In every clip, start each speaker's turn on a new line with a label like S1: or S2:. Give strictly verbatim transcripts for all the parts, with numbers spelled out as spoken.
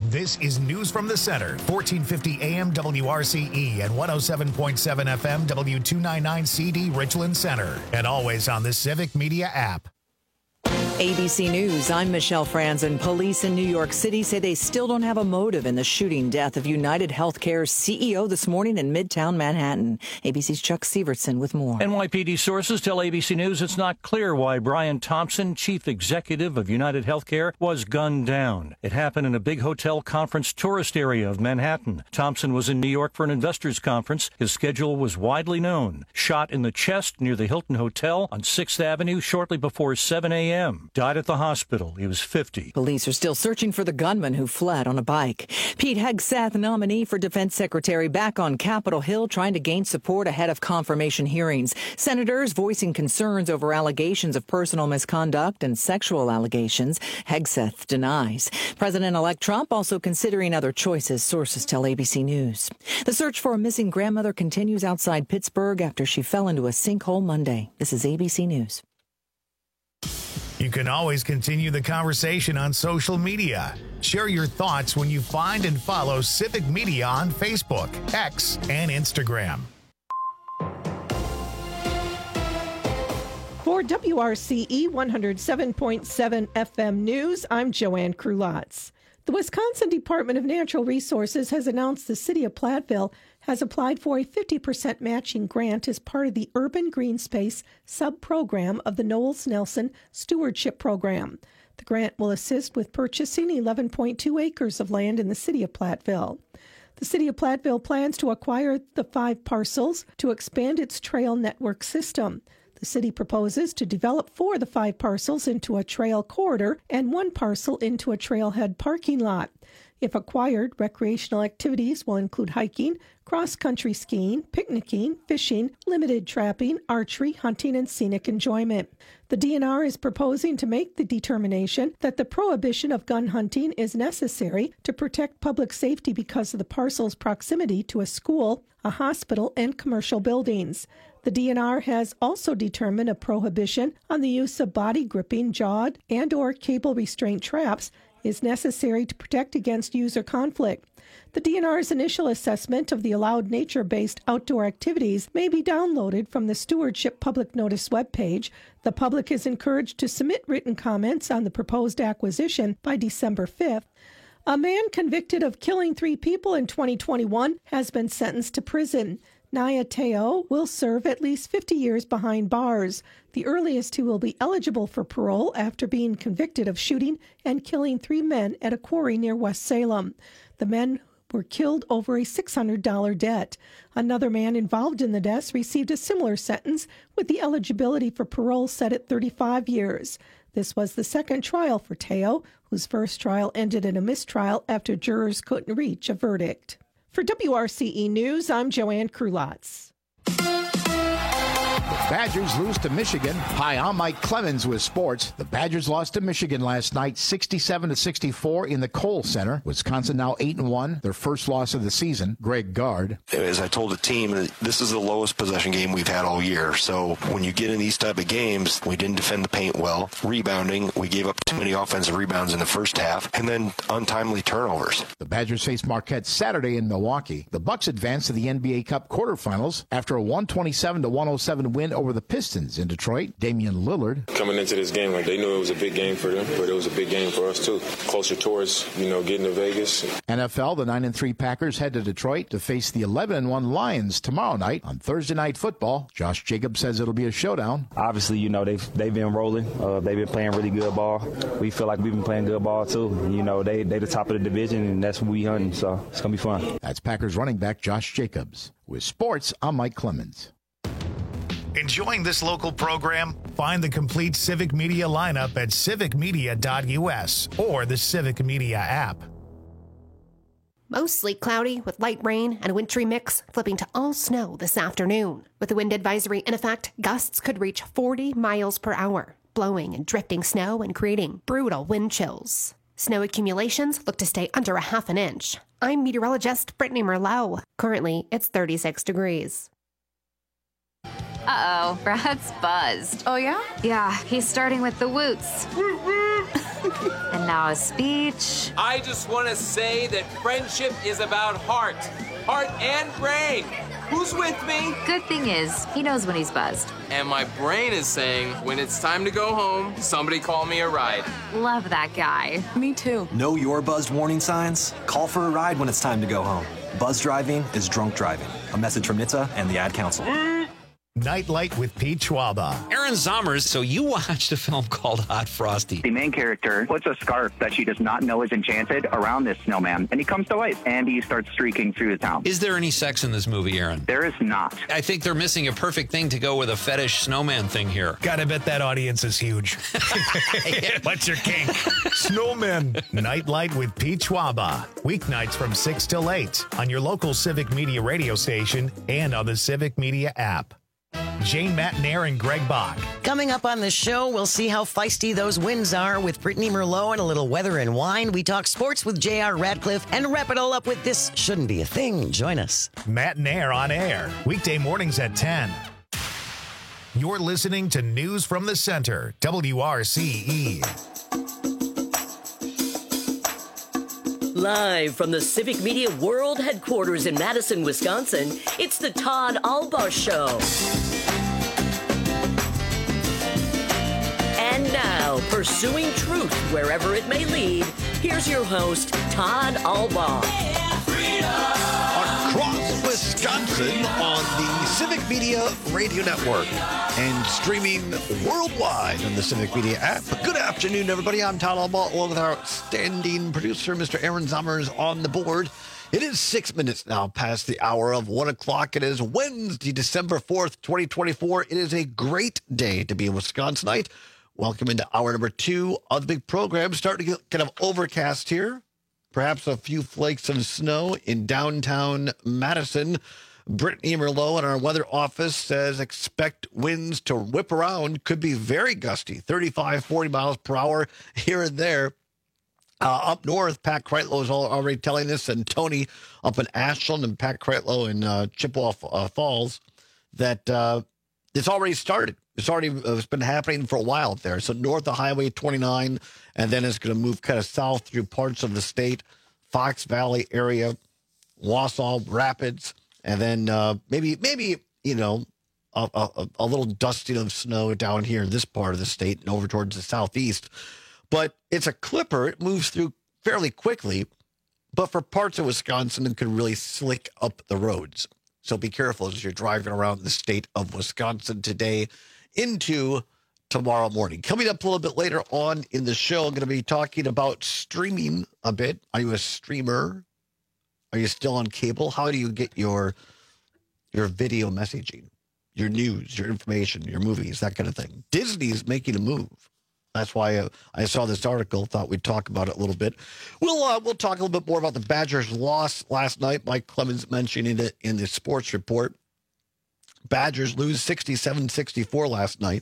S1: This is News from the Center, fourteen fifty A M W R C E and one oh seven point seven F M W two ninety-nine C D Richland Center, and always on the Civic Media app.
S2: A B C News, I'm Michelle Franzen. Police in New York City say they still don't have a motive in the shooting death of United Healthcare's C E O this morning in Midtown Manhattan. A B C's Chuck Sievertson with more.
S3: N Y P D sources tell A B C News it's not clear why Brian Thompson, chief executive of United Healthcare, was gunned down. It happened in a big hotel conference tourist area of Manhattan. Thompson was in New York for an investors conference. His schedule was widely known. Shot in the chest near the Hilton Hotel on sixth Avenue shortly before seven A M Died at the hospital. He was fifty.
S2: Police are still searching for the gunman who fled on a bike. Pete Hegseth, nominee for defense secretary, back on Capitol Hill trying to gain support ahead of confirmation hearings. Senators voicing concerns over allegations of personal misconduct and sexual allegations. Hegseth denies. President-elect Trump also considering other choices, sources tell A B C News. The search for a missing grandmother continues outside Pittsburgh after she fell into a sinkhole Monday. This is A B C News.
S1: You can always continue the conversation on social media. Share your thoughts when you find and follow Civic Media on Facebook, X, and Instagram.
S4: For W R C E one oh seven point seven F M News, I'm Joanne Krulotz. The Wisconsin Department of Natural Resources has announced the city of Platteville has applied for a fifty percent matching grant as part of the Urban Green Space sub-program of the Knowles Nelson Stewardship Program. The grant will assist with purchasing eleven point two acres of land in the city of Platteville. The city of Platteville plans to acquire the five parcels to expand its trail network system. The city proposes to develop four of the five parcels into a trail corridor and one parcel into a trailhead parking lot. If acquired, recreational activities will include hiking, cross-country skiing, picnicking, fishing, limited trapping, archery, hunting, and scenic enjoyment. The D N R is proposing to make the determination that the prohibition of gun hunting is necessary to protect public safety because of the parcel's proximity to a school, a hospital, and commercial buildings. The D N R has also determined a prohibition on the use of body gripping, jawed, and or cable restraint traps is necessary to protect against user conflict. The D N R's initial assessment of the allowed nature-based outdoor activities may be downloaded from the Stewardship Public Notice webpage. The public is encouraged to submit written comments on the proposed acquisition by December fifth. A man convicted of killing three people in twenty twenty-one has been sentenced to prison. Naya Teo will serve at least fifty years behind bars, the earliest he will be eligible for parole after being convicted of shooting and killing three men at a quarry near West Salem. The men were killed over a six hundred dollars debt. Another man involved in the deaths received a similar sentence, with the eligibility for parole set at thirty-five years. This was the second trial for Teo, whose first trial ended in a mistrial after jurors couldn't reach a verdict. For W R C E News, I'm Joanne Krulotz.
S5: Badgers lose to Michigan. Hi, I'm Mike Clemens with sports. The Badgers lost to Michigan last night, sixty-seven to sixty-four in the Kohl Center. Wisconsin now eight and one, their first loss of the season. Greg Gard.
S6: As I told the team, this is the lowest possession game we've had all year. So when you get in these type of games, we didn't defend the paint well. Rebounding, we gave up too many offensive rebounds in the first half, and then untimely turnovers.
S5: The Badgers face Marquette Saturday in Milwaukee. The Bucks advance to the N B A Cup quarterfinals after a one twenty-seven to one oh seven win over the Pistons in Detroit. Damian Lillard.
S7: Coming into this game, like they knew it was a big game for them, but it was a big game for us too. Closer towards, you know, getting to Vegas.
S5: N F L, the nine and three Packers head to Detroit to face the eleven and one Lions tomorrow night on Thursday Night Football. Josh Jacobs says it'll be a showdown.
S8: Obviously, you know, they've they've been rolling. Uh, they've been playing really good ball. We feel like we've been playing good ball too. You know, they they the top of the division, and that's what we hunting. So it's gonna be fun.
S5: That's Packers running back Josh Jacobs. With sports, I'm Mike Clemens.
S1: Enjoying this local program? Find the complete Civic Media lineup at civic media dot u s or the Civic Media app.
S9: Mostly cloudy with light rain and a wintry mix, flipping to all snow this afternoon. With the wind advisory in effect, gusts could reach forty miles per hour, blowing and drifting snow and creating brutal wind chills. Snow accumulations look to stay under a half an inch. I'm meteorologist Brittany Merlot. Currently, it's thirty-six degrees.
S10: Uh-oh, Brad's buzzed.
S11: Oh, yeah?
S10: Yeah, he's starting with the woots. And now a speech.
S11: I just want to say that friendship is about heart. Heart and brain. Who's with me?
S10: Good thing is, he knows when he's buzzed.
S11: And my brain is saying, when it's time to go home, somebody call me a ride.
S10: Love that guy.
S12: Me too.
S13: Know your buzzed warning signs? Call for a ride when it's time to go home. Buzz driving is drunk driving. A message from N H T S A and the Ad Council.
S1: Nightlight with Pete Schwaba.
S14: Erin Zommers, so you watched a film called Hot Frosty.
S15: The main character puts a scarf that she does not know is enchanted around this snowman, and he comes to life, and he starts streaking through the town.
S14: Is there any sex in this movie, Erin?
S15: There is not.
S14: I think they're missing a perfect thing to go with a fetish snowman thing here.
S1: Gotta bet that audience is huge. What's your kink? Snowmen. Nightlight with Pete Schwaba. Weeknights from six till eight on your local Civic Media radio station and on the Civic Media app. Jane Matnair and Greg Bach.
S16: Coming up on the show, we'll see how feisty those winds are with Brittany Merlot and a little weather and wine. We talk sports with J R Radcliffe and wrap it all up with This Shouldn't Be a Thing. Join us.
S1: Matnair on air, weekday mornings at ten. You're listening to News from the Center, W R C E.
S17: Live from the Civic Media World Headquarters in Madison, Wisconsin, it's the Todd Albaugh Show. And now, pursuing truth wherever it may lead, here's your host, Todd Albaugh.
S18: Across Wisconsin on the Civic Media Radio Network and streaming worldwide on the Civic Media app. Good afternoon, everybody. I'm Todd Albaugh, along with our outstanding producer, Mister Erin Zommers, on the board. It is six minutes now past the hour of one o'clock. It is Wednesday, December fourth, twenty twenty-four. It is a great day to be a Wisconsinite. Welcome into hour number two of the big program. Starting to get kind of overcast here. Perhaps a few flakes of snow in downtown Madison. Brittany Merlot in our weather office says expect winds to whip around. Could be very gusty, thirty-five, forty miles per hour here and there. Uh, up north, Pat Kreitlow is already telling us, and Tony up in Ashland and Pat Kreitlow in uh, Chippewa uh, Falls, that uh, it's already started. It's already uh, it's been happening for a while up there. So north of Highway twenty-nine, and then it's going to move kind of south through parts of the state, Fox Valley area, Wausau, Rapids, and then uh, maybe, maybe you know, a, a, a little dusting of snow down here in this part of the state and over towards the southeast. But it's a clipper. It moves through fairly quickly. But for parts of Wisconsin, it could really slick up the roads. So be careful as you're driving around the state of Wisconsin today into tomorrow morning. Coming up a little bit later on in the show, I'm going to be talking about streaming a bit. Are you a streamer? Are you still on cable? How do you get your your video messaging, your news, your information, your movies, that kind of thing? Disney's making a move. That's why uh, I saw this article, thought we'd talk about it a little bit. We'll uh, we'll talk a little bit more about the Badgers' loss last night. Mike Clemens mentioning it in the sports report. Badgers lose sixty-seven sixty-four last night.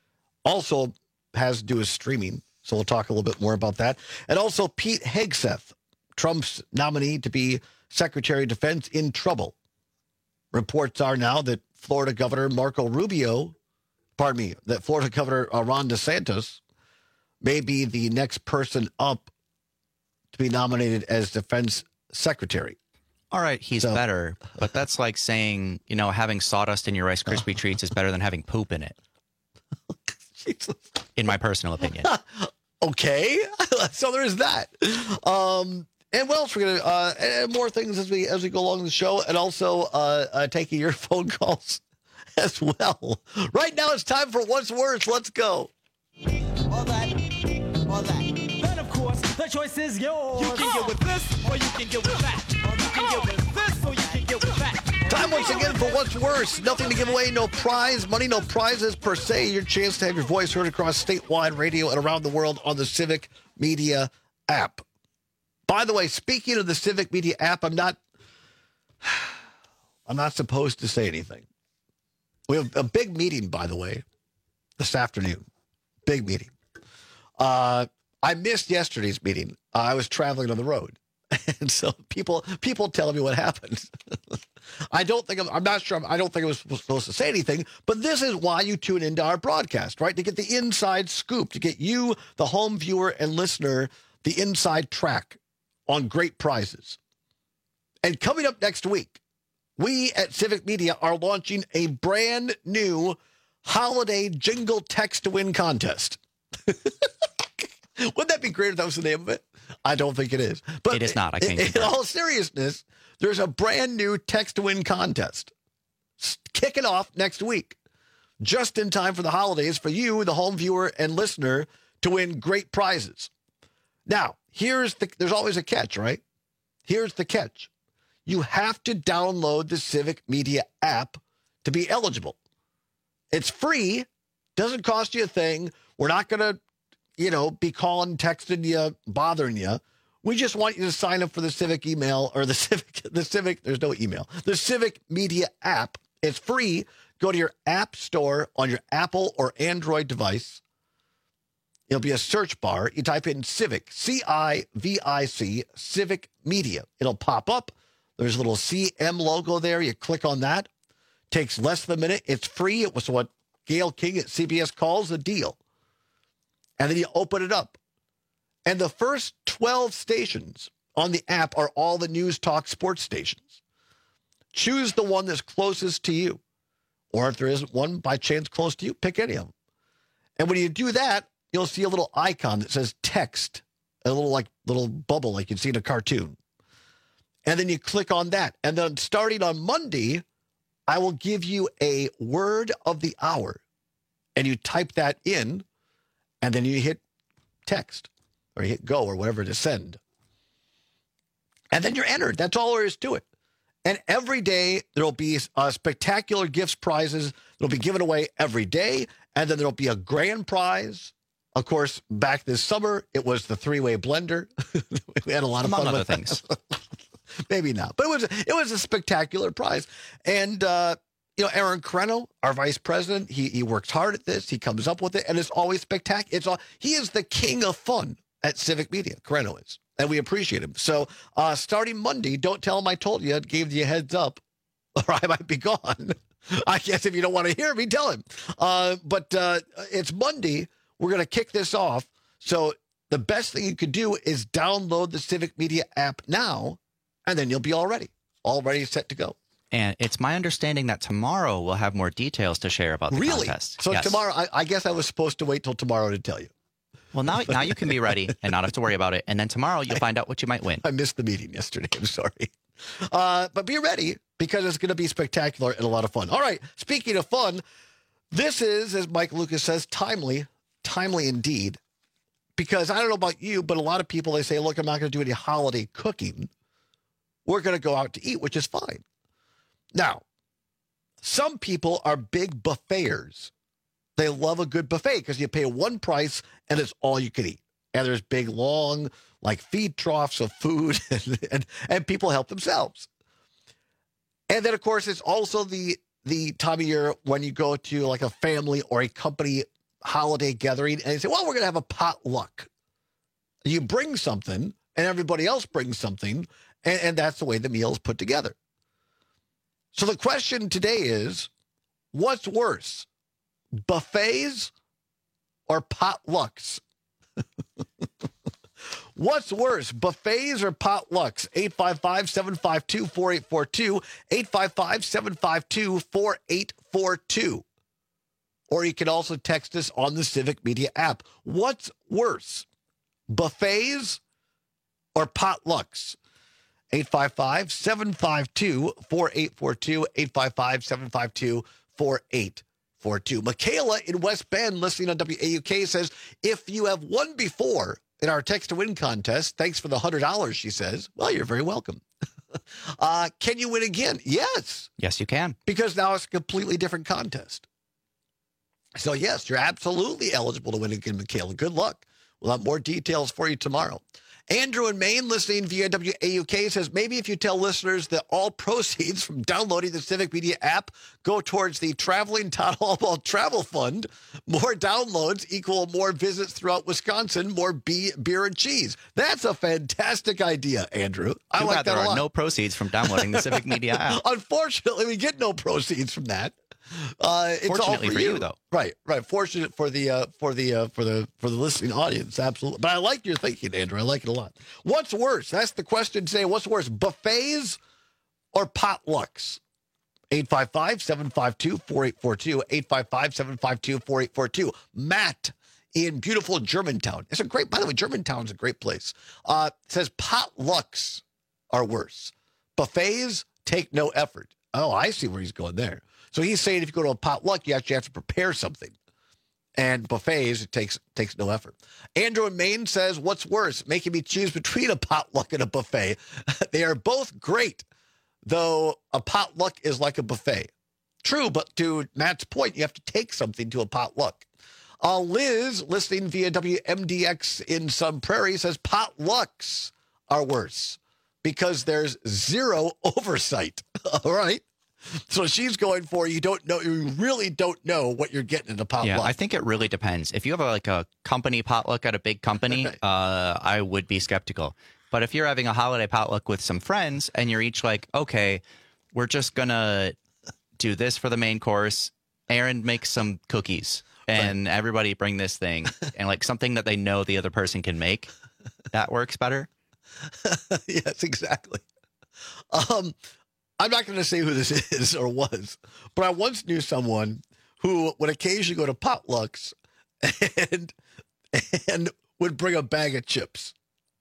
S18: Also has to do with streaming, so we'll talk a little bit more about that. And also Pete Hegseth, Trump's nominee to be Secretary of Defense, in trouble. Reports are now that Florida Governor Marco Rubio, pardon me, that Florida Governor uh, Ron DeSantis may be the next person up to be nominated as Defense Secretary.
S19: All right, he's so, better, but that's like saying, you know, having sawdust in your Rice Krispie treats is better than having poop in it. Jesus. In my personal opinion.
S18: Okay, so there's that. Um, and what else we're gonna uh, and more things as we as we go along the show, and also uh, uh, taking your phone calls as well. Right now, it's time for What's Worse. Let's go.
S20: All that, all that. Then of course, the choice is yours. You can get with this, or you can get with that. Or you can get with this, or you can get with that.
S18: Time once again for What's Worse. Nothing to give away, no prize money, no prizes per se. Your chance to have your voice heard across statewide radio and around the world on the Civic Media app. By the way, speaking of the Civic Media app, I'm not, I'm not supposed to say anything. We have a big meeting, by the way, this afternoon. Big meeting. Uh, I missed yesterday's meeting. Uh, I was traveling on the road. And so people people tell me what happened. I don't think I'm, I'm not sure. I don't think I was supposed to say anything, but this is why you tune into our broadcast, right? To get the inside scoop, to get you, the home viewer and listener, the inside track on great prizes. And coming up next week, we at Civic Media are launching a brand new holiday jingle text to win contest. Wouldn't that be great if that was the name of it? I don't think it is. But
S19: it is not. I can't
S18: in, in all seriousness, there's a brand new text to win contest. Kick it off next week, just in time for the holidays for you, the home viewer and listener, to win great prizes. Now, here's the, there's always a catch, right? Here's the catch. You have to download the Civic Media app to be eligible. It's free, doesn't cost you a thing. We're not going to, you know, be calling, texting you, bothering you. We just want you to sign up for the Civic email or the Civic, the Civic, there's no email, the Civic Media app. It's free. Go to your app store on your Apple or Android device. It'll be a search bar. You type in Civic, C I V I C, Civic Media. It'll pop up. There's a little C M logo there. You click on that. Takes less than a minute. It's free. It was what Gail King at C B S calls a deal. And then you open it up. And the first twelve stations on the app are all the News Talk sports stations. Choose the one that's closest to you. Or if there isn't one by chance close to you, pick any of them. And when you do that, you'll see a little icon that says text, a little like little bubble like you'd see in a cartoon. And then you click on that. And then starting on Monday, I will give you a word of the hour. And you type that in, and then you hit text or you hit go or whatever to send. And then you're entered. That's all there is to it. And every day there'll be uh, spectacular gifts, prizes that'll be given away every day. And then there'll be a grand prize. Of course, back this summer, it was the three-way blender. We had a lot of
S19: Among
S18: fun
S19: other
S18: with
S19: things.
S18: Maybe not. But it was it was a spectacular prize. And, uh, you know, Aaron Carreno, our vice president, he he works hard at this. He comes up with it, and it's always spectacular. It's all, he is the king of fun at Civic Media. Carreno is. And we appreciate him. So uh, starting Monday, don't tell him I told you. I gave you a heads up, or I might be gone. I guess if you don't want to hear me, tell him. Uh, but uh, it's Monday. We're going to kick this off. So the best thing you could do is download the Civic Media app now, and then you'll be all ready, all ready, set to go.
S19: And it's my understanding that tomorrow we'll have more details to share about the
S18: really?
S19: contest.
S18: So
S19: yes.
S18: tomorrow, I, I guess I was supposed to wait till tomorrow to tell you.
S19: Well, now now you can be ready and not have to worry about it. And then tomorrow you'll find out what you might win.
S18: I missed the meeting yesterday. I'm sorry. Uh, but be ready because it's going to be spectacular and a lot of fun. All right. Speaking of fun, this is, as Mike Lucas says, timely, timely indeed. Because I don't know about you, but a lot of people, they say, look, I'm not going to do any holiday cooking. We're going to go out to eat, which is fine. Now, some people are big buffeters. They love a good buffet because you pay one price and it's all you can eat. And there's big, long, like feed troughs of food and, and, and people help themselves. And then, of course, it's also the, the time of year when you go to like a family or a company holiday gathering and you say, well, we're going to have a potluck. You bring something and everybody else brings something. And, and that's the way the meal is put together. So the question today is, what's worse? Buffets or potlucks? What's worse, buffets or potlucks? eight five five, seven five two, four eight four two, eight five five, seven five two, four eight four two. Or you can also text us on the Civic Media app. What's worse, buffets or potlucks? eight five five, seven five two, four eight four two, eight five five, seven five two, four eight four two. Michaela in West Bend, listening on W A U K, says, if you have won before in our text to win contest, thanks for the one hundred dollars, she says. Well, you're very welcome. uh, can you win again? Yes.
S19: Yes, you can.
S18: Because now it's a completely different contest. So, yes, you're absolutely eligible to win again, Michaela. Good luck. We'll have more details for you tomorrow. Andrew in Maine, listening via W A U K, says, maybe if you tell listeners that all proceeds from downloading the Civic Media app go towards the Traveling Town Hall Ball Travel Fund, more downloads equal more visits throughout Wisconsin, more be- beer and cheese. That's a fantastic idea, Andrew. I
S19: Too
S18: like
S19: bad
S18: that
S19: there
S18: a lot.
S19: are no proceeds from downloading the Civic Media app.
S18: Unfortunately, we get no proceeds from that. Uh, it's
S14: Fortunately
S18: all for,
S14: for
S18: you.
S14: you, though.
S18: Right, right. Fortunate for the uh, for the uh, for the for the listening audience, absolutely. But I like your thinking, Andrew. I like it a lot. What's worse? That's the question today. What's worse, buffets or potlucks? eight five five, seven five two, four eight four two, eight five five, seven five two, four eight four two. Matt in beautiful Germantown. It's a great, by the way, Germantown's a great place. Uh, says potlucks are worse. Buffets take no effort. Oh, I see where he's going there. So he's saying if you go to a potluck, you actually have to prepare something. And buffets, it takes takes no effort. Andrew in Maine says, what's worse, making me choose between a potluck and a buffet? They are both great, though a potluck is like a buffet. True, but to Matt's point, you have to take something to a potluck. Uh, Liz, listening via W M D X in Sun Prairie, says potlucks are worse because there's zero oversight. All right. So she's going for you don't know, you really don't know what you're getting in a potluck.
S19: Yeah, I think it really depends. If you have a, like a company potluck at a big company, uh, I would be skeptical. But if you're having a holiday potluck with some friends and you're each like, okay, we're just going to do this for the main course. Aaron makes some cookies and right. everybody bring this thing and like something that they know the other person can make. That works better.
S18: Yes, exactly. Um, I'm not going to say who this is or was, but I once knew someone who would occasionally go to potlucks and and would bring a bag of chips.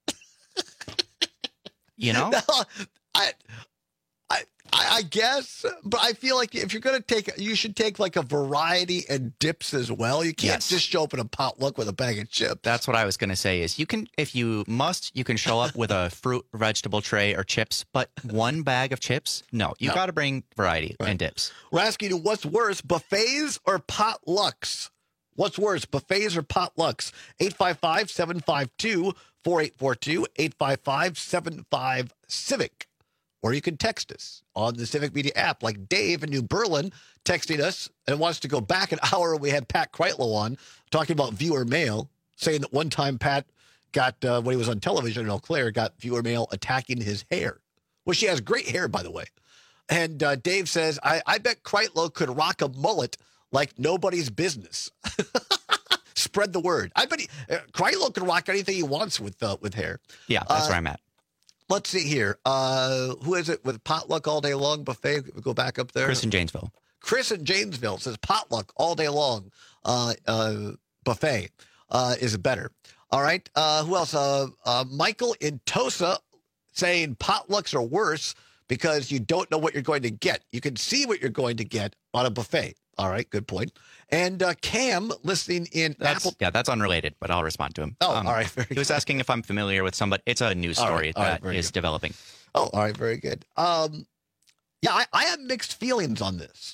S19: You know,
S18: now, I, I, I guess, but I feel like if you're going to take, you should take like a variety and dips as well. You can't
S19: Yes.
S18: just show up in a potluck with a bag of chips.
S19: That's what I was going to say is you can, if you must, you can show up with a fruit, vegetable tray or chips, but one bag of chips? No, you
S18: No.
S19: got to bring variety
S18: Right.
S19: and dips.
S18: We're asking you what's worse, buffets or potlucks? What's worse, buffets or potlucks? eight five five, seven five two, four eight four two, eight five five, seven five, Civic. Or you can text us on the Civic Media app, like Dave in New Berlin texting us and wants to go back an hour. We had Pat Kreitlow on talking about viewer mail, saying that one time Pat got, uh, when he was on television in Eau Claire, got viewer mail attacking his hair. Well, she has great hair, by the way. And uh, Dave says, I, I bet Kreitlow could rock a mullet like nobody's business. Spread the word. I bet he, uh, Kreitlow can rock anything he wants with uh, with hair.
S19: Yeah, that's
S18: Uh,
S19: where I'm at.
S18: Let's see here. Uh, who is it with potluck all day long buffet? Go back up there.
S19: Chris in Janesville.
S18: Chris in Janesville says potluck all day long uh, uh, buffet uh, is better. All right. Uh, who else? Uh, uh, Michael in Tosa saying potlucks are worse because you don't know what you're going to get. You can see what you're going to get on a buffet. All right. Good point. And uh, Cam listening in
S19: That's,
S18: Apple.
S19: Yeah, that's unrelated, but I'll respond to him.
S18: Oh, all right. Very
S19: he was asking if I'm familiar with somebody. It's a news
S18: All
S19: story
S18: right, all right,
S19: that
S18: very
S19: is
S18: good.
S19: developing.
S18: Oh, all right. Very good. Um, yeah, I, I have mixed feelings on this.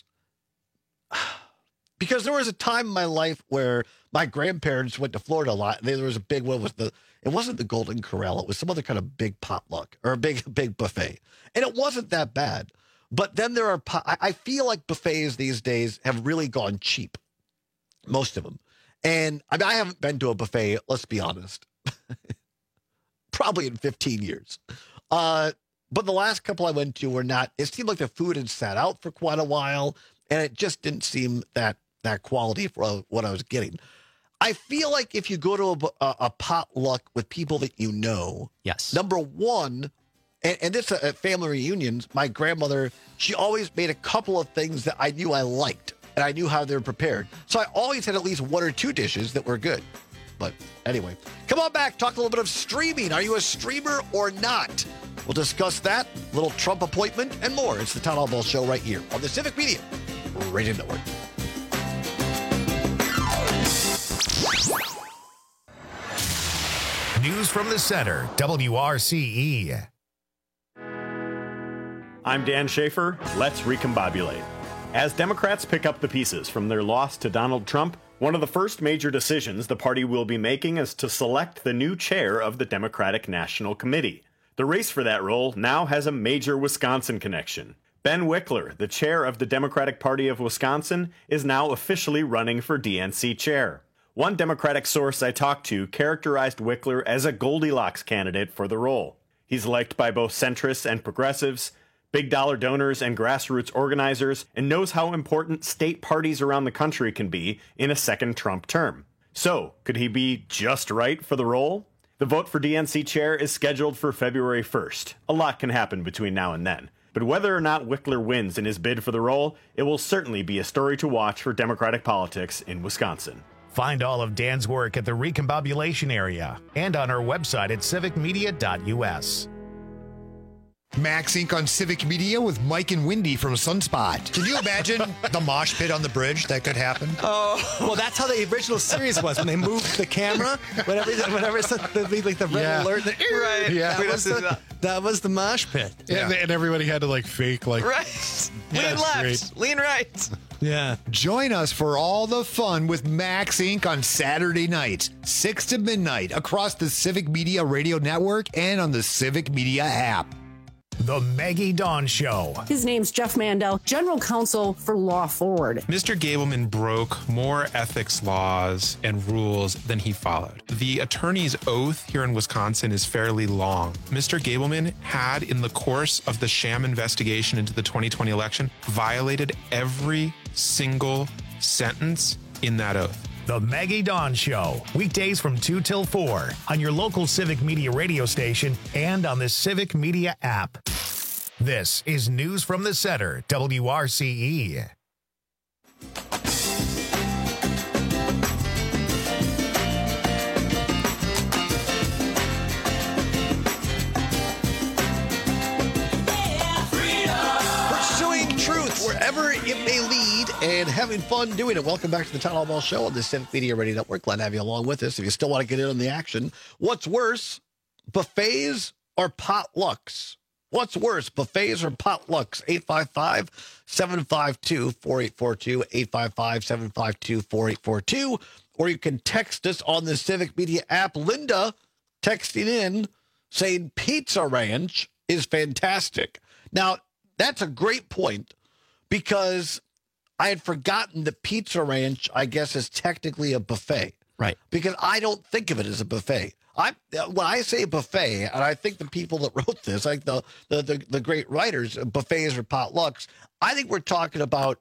S18: Because there was a time in my life where my grandparents went to Florida a lot. And there was a big one with the, it wasn't the Golden Corral. It was some other kind of big potluck or a big, big buffet. And it wasn't that bad. But then there are, po- I I feel like buffets these days have really gone cheap. Most of them. And I mean, I haven't been to a buffet, let's be honest, probably in fifteen years. Uh, but the last couple I went to were not, it seemed like the food had sat out for quite a while. And it just didn't seem that that quality for what I was getting. I feel like if you go to a, a, a potluck with people that you know,
S19: yes.
S18: Number one, and, and this uh, at family reunions, my grandmother, she always made a couple of things that I knew I liked, and I knew how they were prepared. So I always had at least one or two dishes that were good. But anyway, come on back, talk a little bit of streaming. Are you a streamer or not? We'll discuss that, little Trump appointment, and more. It's the Town Hall Ball Show right here on the Civic Media Radio Network.
S1: News from the center, W R C E.
S12: I'm Dan Schaefer. Let's recombobulate. As Democrats pick up the pieces from their loss to Donald Trump, one of the first major decisions the party will be making is to select the new chair of the Democratic National Committee. The race for that role now has a major Wisconsin connection. Ben Wickler, the chair of the Democratic Party of Wisconsin, is now officially running for D N C chair. One Democratic source I talked to characterized Wickler as a Goldilocks candidate for the role. He's liked by both centrists and progressives. big dollar donors and grassroots organizers, and knows how important state parties around the country can be in a second Trump term. So, could he be just right for the role? The vote for D N C chair is scheduled for February first. A lot can happen between now and then. But whether or not Wickler wins in his bid for the role, it will certainly be a story to watch for Democratic politics in Wisconsin.
S1: Find all of Dan's work at the Recombobulation area and on our website at civic media dot u s.
S18: Max Incorporated on Civic Media with Mike and Wendy from Sunspot. Can you imagine the mosh pit on the bridge that could happen?
S21: Oh, well, that's how the original series was when they moved the camera. Whenever, whenever it's the, like the red
S18: Yeah.
S21: alert, the, right?
S18: Yeah.
S21: that was the, that was the mosh pit.
S22: Yeah. And, and everybody had to like fake like
S21: Right.
S22: Yeah,
S21: Lean
S22: that's
S21: left,
S22: great.
S21: lean right.
S22: Yeah.
S18: Join us for all the fun with Max Incorporated on Saturday nights, six to midnight, across the Civic Media Radio Network and on the Civic Media app.
S1: The Maggie Dawn Show.
S23: His name's Jeff Mandel, General Counsel for Law Forward.
S24: Mister Gableman broke more ethics laws and rules than he followed. The attorney's oath here in Wisconsin is fairly long. Mister Gableman had, in the course of the sham investigation into the twenty twenty election, violated every single sentence in that oath.
S1: The Maggie Dawn Show, weekdays from two till four on your local Civic Media radio station and on the Civic Media app. This is News from the Center, W R C E.
S18: Pursuing truth wherever it may lead and having fun doing it. Welcome back to the Town Hall Ball Show on the Civic Media Radio Network. Glad to have you along with us. If you still want to get in on the action, what's worse, buffets or potlucks? What's worse, buffets or potlucks? eight five five, seven five two, four eight four two, eight five five, seven five two, four eight four two, or you can text us on the Civic Media app. Linda texting in saying Pizza Ranch is fantastic. Now, that's a great point because I had forgotten that Pizza Ranch, I guess, is technically a buffet.
S19: Right.
S18: Because I don't think of it as a buffet. I when I say buffet, and I think the people that wrote this, like the the the, the great writers, buffets or potlucks, I think we're talking about.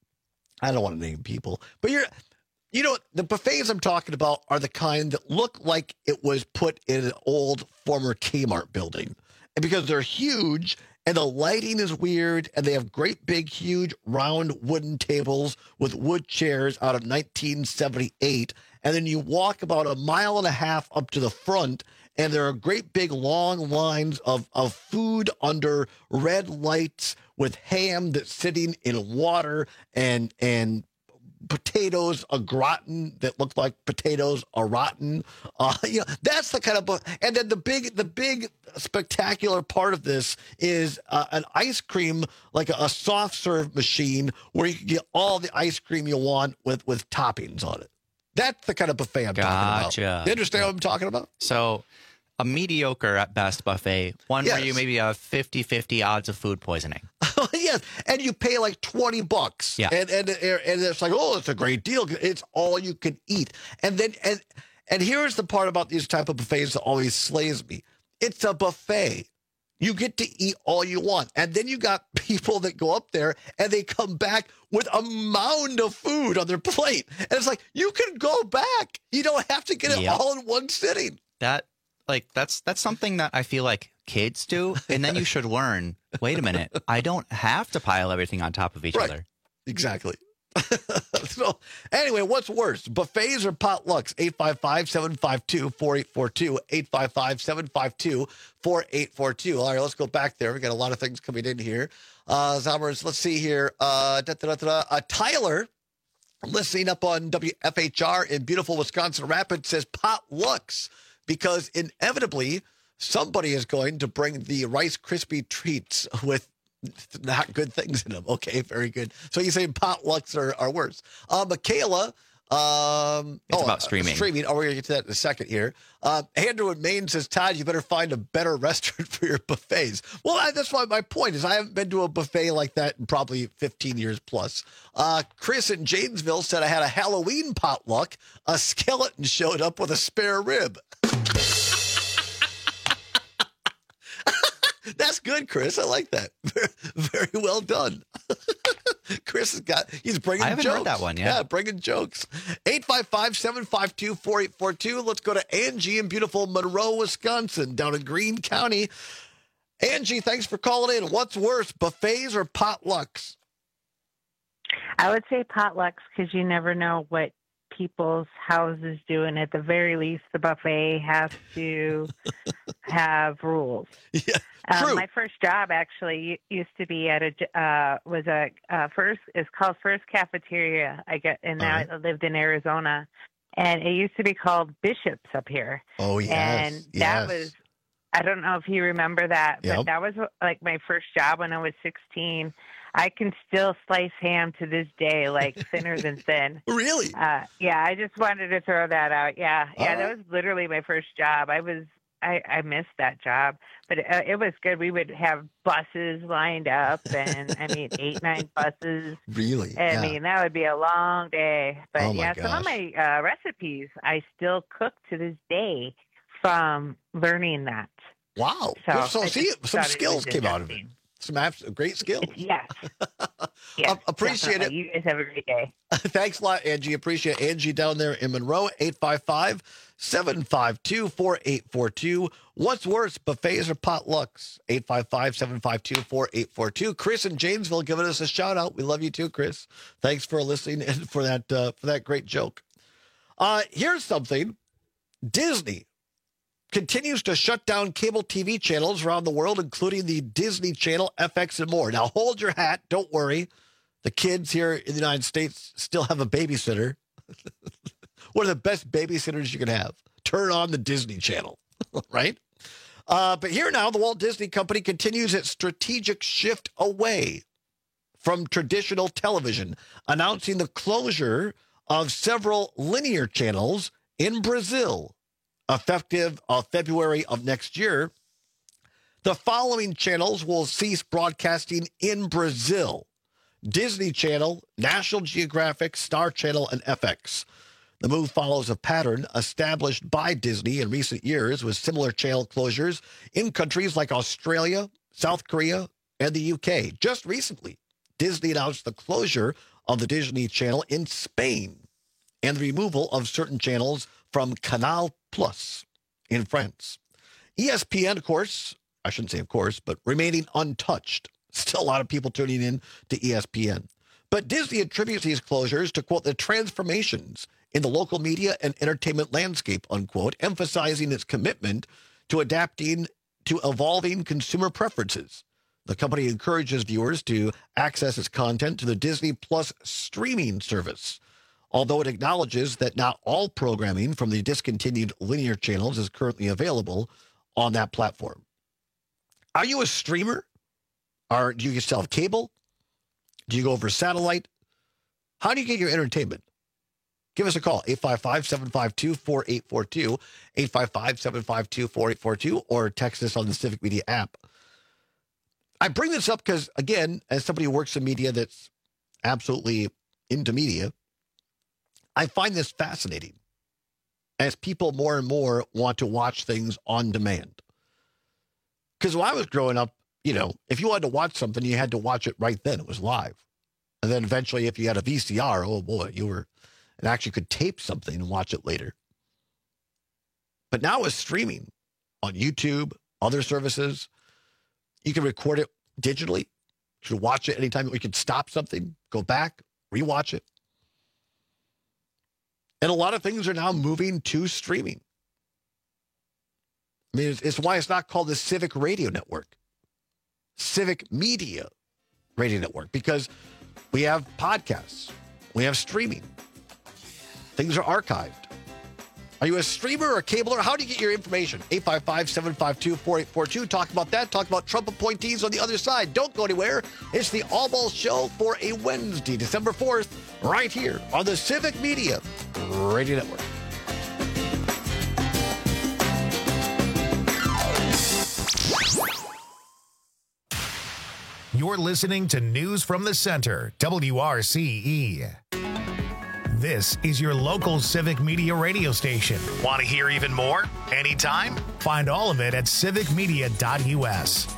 S18: I don't want to name people, but you're, you know, the buffets I'm talking about are the kind that look like it was put in an old former Kmart building, and because they're huge. And the lighting is weird, and they have great big, huge, round wooden tables with wood chairs out of nineteen seventy-eight. And then you walk about a mile and a half up to the front, and there are great big, long lines of, of food under red lights with ham that's sitting in water and and potatoes a gratin that look like potatoes are rotten. Uh, you know, that's the kind of, and then the big, the big spectacular part of this is uh, an ice cream, like a, a soft serve machine where you can get all the ice cream you want with, with toppings on it. That's the kind of buffet I'm talking
S19: Gotcha.
S18: about. You understand what I'm talking about?
S19: So a mediocre at best buffet, one
S18: Yes.
S19: where you maybe have fifty-fifty odds of food poisoning.
S18: Yes, and you pay like twenty bucks.
S19: Yeah.
S18: And, and and it's like, oh, it's a great deal. It's all you can eat. And then and and here's the part about these type of buffets that always slays me. It's a buffet. You get to eat all you want. And then you got people that go up there and they come back with a mound of food on their plate. And it's like, you can go back. You don't have to get it
S19: Yep.
S18: all in one sitting.
S19: That like that's that's something that I feel like kids do, and then you should learn. Wait a minute, I don't have to pile everything on top of each
S18: Right.
S19: other.
S18: Exactly. So anyway, what's worse, buffets or potlucks? eight five five, seven five two, four eight four two, eight five five, seven five two, four eight four two. All right, let's go back there. We got a lot of things coming in here. Uh, Zommers, let's see here. Uh, da, da, da, da, uh, Tyler, listening up on W F H R in beautiful Wisconsin Rapids, says potlucks because inevitably somebody is going to bring the Rice Krispie treats with not good things in them. Okay, very good. So you say potlucks are, are worse. Uh, Michaela. Um,
S19: It's
S18: oh,
S19: about streaming.
S18: Uh, streaming. Oh, we're going to get to that in a second here. Uh, Andrew in Maine says, Todd, you better find a better restaurant for your buffets. Well, I, that's why my point is I haven't been to a buffet like that in probably fifteen years plus. Uh, Chris in Janesville said I had a Halloween potluck. A skeleton showed up with a spare rib. That's good, Chris. I like that. Very, very well done. Chris has got, he's bringing
S19: I haven't
S18: jokes.
S19: heard that one yet.
S18: Yeah, bringing jokes. eight five five, seven five two, four eight four two. Let's go to Angie in beautiful Monroe, Wisconsin, down in Greene County. Angie, thanks for calling in. What's worse, buffets or potlucks?
S2: I would say potlucks because you never know what people's houses do, and at the very least, the buffet has to have rules.
S18: Yeah,
S2: um,
S18: true.
S2: My first job actually used to be at a uh, was a uh, first. It's called First Cafeteria. I get, and now
S18: Uh-huh.
S2: I lived in Arizona, and it used to be called Bishop's up here.
S18: Oh, yes.
S2: and that
S18: yes.
S2: was. I don't know if you remember that, but
S18: Yep.
S2: that was like my first job when I was sixteen. I can still slice ham to this day, like thinner than thin.
S18: Really?
S2: Uh, yeah, I just wanted to throw that out. Yeah, yeah,
S18: All
S2: that
S18: right.
S2: was literally my first job. I was, I, I missed that job, but it, uh, it was good. We would have buses lined up, and I mean, eight, nine buses.
S18: Really?
S2: I
S18: Yeah.
S2: mean, that would be a long day. But
S18: Oh, my
S2: yeah, some of
S18: gosh.
S2: my uh, recipes I still cook to this day from learning that.
S18: Wow.
S2: So,
S18: Well, so
S2: I
S18: see,
S2: just
S18: some
S2: thought it
S18: skills
S2: was
S18: came out of it.
S2: interesting.
S18: Some abs- great skills.
S2: Yes. Yes,
S18: appreciate
S2: definitely. You guys have a great day.
S18: Thanks a lot, Angie. Appreciate Angie down there in Monroe. eight five five, seven five two, four eight four two. What's worse, buffets or potlucks? eight five five, seven five two, four eight four two. Chris in Janesville giving us a shout out. We love you too, Chris. Thanks for listening and for that uh, for that great joke. Uh, here's something. Disney continues to shut down cable T V channels around the world, including the Disney Channel, F X, and more. Now, hold your hat. Don't worry. The kids here in the United States still have a babysitter. One of the best babysitters you can have. Turn on the Disney Channel, right? Uh, but here now, the Walt Disney Company continues its strategic shift away from traditional television, announcing the closure of several linear channels in Brazil. Effective uh, February of next year, the following channels will cease broadcasting in Brazil: Disney Channel, National Geographic, Star Channel, and F X. The move follows a pattern established by Disney in recent years with similar channel closures in countries like Australia, South Korea, and the U K. Just recently, Disney announced the closure of the Disney Channel in Spain and the removal of certain channels from Canal Plus in France. E S P N, of course, I shouldn't say of course, but remaining untouched. Still a lot of people tuning in to E S P N. But Disney attributes these closures to, quote, the transformations in the local media and entertainment landscape, unquote, emphasizing its commitment to adapting to evolving consumer preferences. The company encourages viewers to access its content to the Disney Plus streaming service, although it acknowledges that not all programming from the discontinued linear channels is currently available on that platform. Are you a streamer? Or do you still have cable? Do you go over satellite? How do you get your entertainment? Give us a call, eight five five, seven five two, four eight four two, eight five five, seven five two, four eight four two, or text us on the Civic Media app. I bring this up because, again, as somebody who works in media that's absolutely into media, I find this fascinating as people more and more want to watch things on demand. Because when I was growing up, you know, if you wanted to watch something, you had to watch it right then. It was live. And then eventually, if you had a V C R, oh boy, you were, and actually could tape something and watch it later. But now with streaming on YouTube, other services, you can record it digitally. You can watch it anytime. You can stop something, go back, rewatch it. And a lot of things are now moving to streaming. I mean, it's, it's why it's not called the Civic Radio Network. Civic Media Radio Network, because we have podcasts, we have streaming. Things are archived. Are you a streamer or a cabler? How do you get your information? eight five five, seven five two, four eight four two. Talk about that. Talk about Trump appointees on the other side. Don't go anywhere. It's the All Ball Show for a Wednesday, December fourth, right here on the Civic Media Radio Network.
S1: You're listening to News from the Center, W R C E. This is your local Civic Media radio station. Want to hear even more? Anytime? Find all of it at civic media dot u s.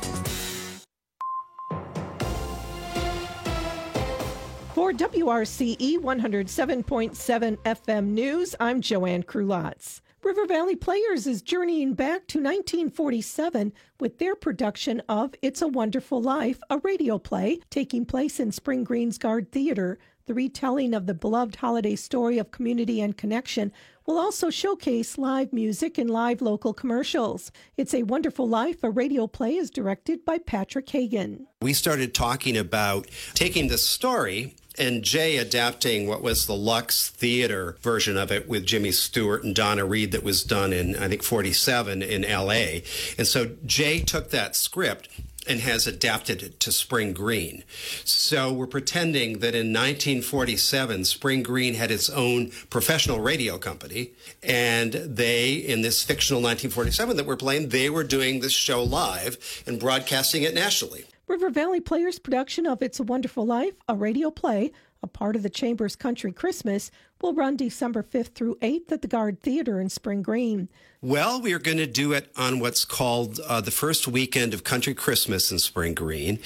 S3: For W R C E one oh seven point seven F M News, I'm Joanne Krulotz. River Valley Players is journeying back to nineteen forty-seven with their production of It's a Wonderful Life, a radio play taking place in Spring Green's Guard Theater. The retelling of the beloved holiday story of community and connection will also showcase live music and live local commercials. It's a Wonderful Life, a radio play, is directed by Patrick Hagan.
S4: We started talking about taking the story and Jay adapting what was the Lux Theater version of it with Jimmy Stewart and Donna Reed that was done in, I think, forty-seven in L A. And so Jay took that script and has adapted it to Spring Green. So we're pretending that in nineteen forty-seven, Spring Green had its own professional radio company, and they, in this fictional nineteen forty-seven that we're playing, they were doing this show live and broadcasting it nationally.
S3: River Valley Players' production of It's a Wonderful Life, a radio play, a part of the Chamber's Country Christmas, will run December fifth through eighth at the Guard Theater in Spring Green.
S4: Well, we are going to do it on what's called uh, the first weekend of Country Christmas in Spring Green.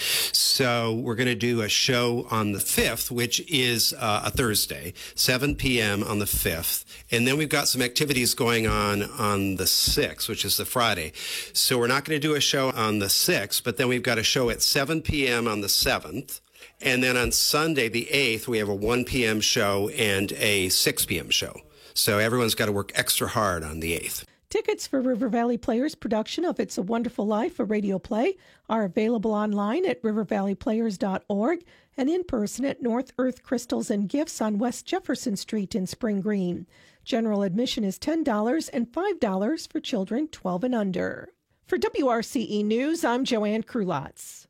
S4: So we're going to do a show on the fifth, which is uh, a Thursday, seven p.m. on the fifth. And then we've got some activities going on on the sixth, which is the Friday. So we're not going to do a show on the sixth, but then we've got a show at seven p.m. on the seventh. And then on Sunday, the eighth, we have a one p.m. show and a six p.m. show. So everyone's got to work extra hard on the eighth.
S3: Tickets for River Valley Players' production of It's a Wonderful Life, a radio play, are available online at river valley players dot org and in person at North Earth Crystals and Gifts on West Jefferson Street in Spring Green. General admission is ten dollars and five dollars for children twelve and under. For W R C E News, I'm Joanne Krulotz.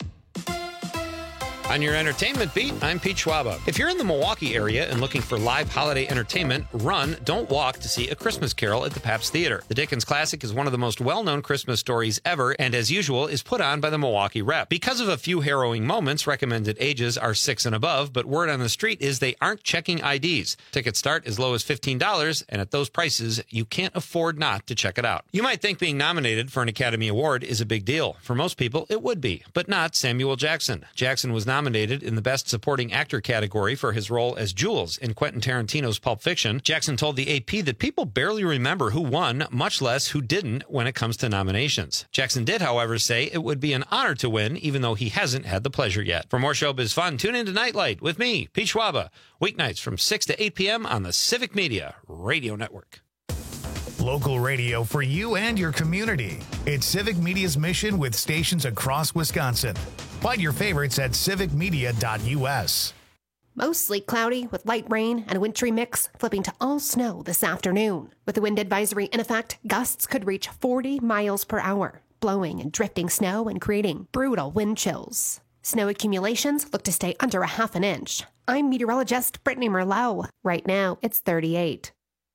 S14: On your entertainment beat, I'm Pete Schwaba. If you're in the Milwaukee area and looking for live holiday entertainment, run, don't walk to see A Christmas Carol at the Pabst Theater. The Dickens classic is one of the most well-known Christmas stories ever, and as usual, is put on by the Milwaukee Rep. Because of a few harrowing moments, recommended ages are six and above, but word on the street is they aren't checking I Ds. Tickets start as low as fifteen dollars, and at those prices, you can't afford not to check it out. You might think being nominated for an Academy Award is a big deal. For most people, it would be, but not Samuel Jackson. Jackson was nominated nominated in the Best Supporting Actor category for his role as Jules in Quentin Tarantino's Pulp Fiction. Jackson told the A P that people barely remember who won, much less who didn't when it comes to nominations. Jackson did, however, say it would be an honor to win, even though he hasn't had the pleasure yet. For more showbiz fun, tune in to Nightlight with me, Pete Schwaba, weeknights from six to eight p.m. on the Civic Media Radio Network.
S1: Local radio for you and your community. It's Civic Media's mission with stations across Wisconsin. Find your favorites at civic media dot u s.
S9: Mostly cloudy with light rain and a wintry mix, flipping to all snow this afternoon. With the wind advisory in effect, gusts could reach forty miles per hour, blowing and drifting snow and creating brutal wind chills. Snow accumulations look to stay under a half an inch. I'm meteorologist Brittany Merlot. Right now, it's thirty-eight.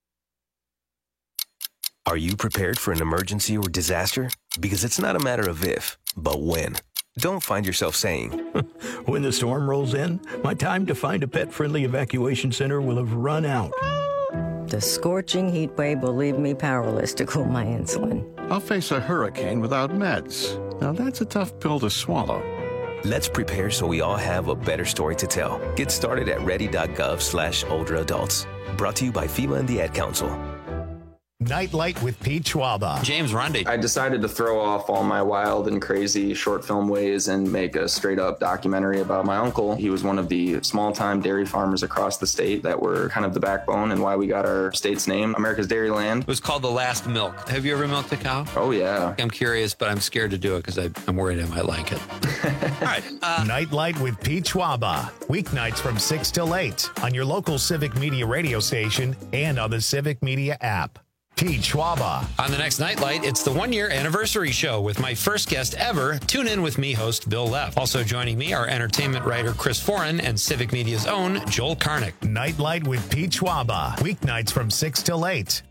S6: Are you prepared for an emergency or disaster? Because it's not a matter of if, but when. Don't find yourself saying,
S7: when the storm rolls in, my time to find a pet-friendly evacuation center will have run out.
S25: The scorching heat wave will leave me powerless to cool my insulin.
S26: I'll face a hurricane without meds. Now that's a tough pill to swallow.
S6: Let's prepare so we all have a better story to tell. Get started at ready.gov slash older adults. Brought to you by FEMA and the Ad Council.
S1: Nightlight with Pete Schwaba.
S14: James Rundy.
S27: I decided to throw off all my wild and crazy short film ways and make a straight up documentary about my uncle. He was one of the small time dairy farmers across the state that were kind of the backbone and why we got our state's name, America's Dairyland.
S14: It was called The Last Milk. Have you ever milked a cow?
S27: Oh, yeah.
S14: I'm curious, but I'm scared to do it because I'm worried I might like it. All right.
S1: Uh, Nightlight with Pete Schwaba. Weeknights from six till eight on your local Civic Media radio station and on the Civic Media app. Pete Schwaba.
S14: On the next Nightlight, it's the one-year anniversary show with my first guest ever. Tune in with me, host Bill Leff. Also joining me are entertainment writer Chris Foran and Civic Media's own Joel Karnick.
S1: Nightlight with Pete Schwaba. Weeknights from six till eight.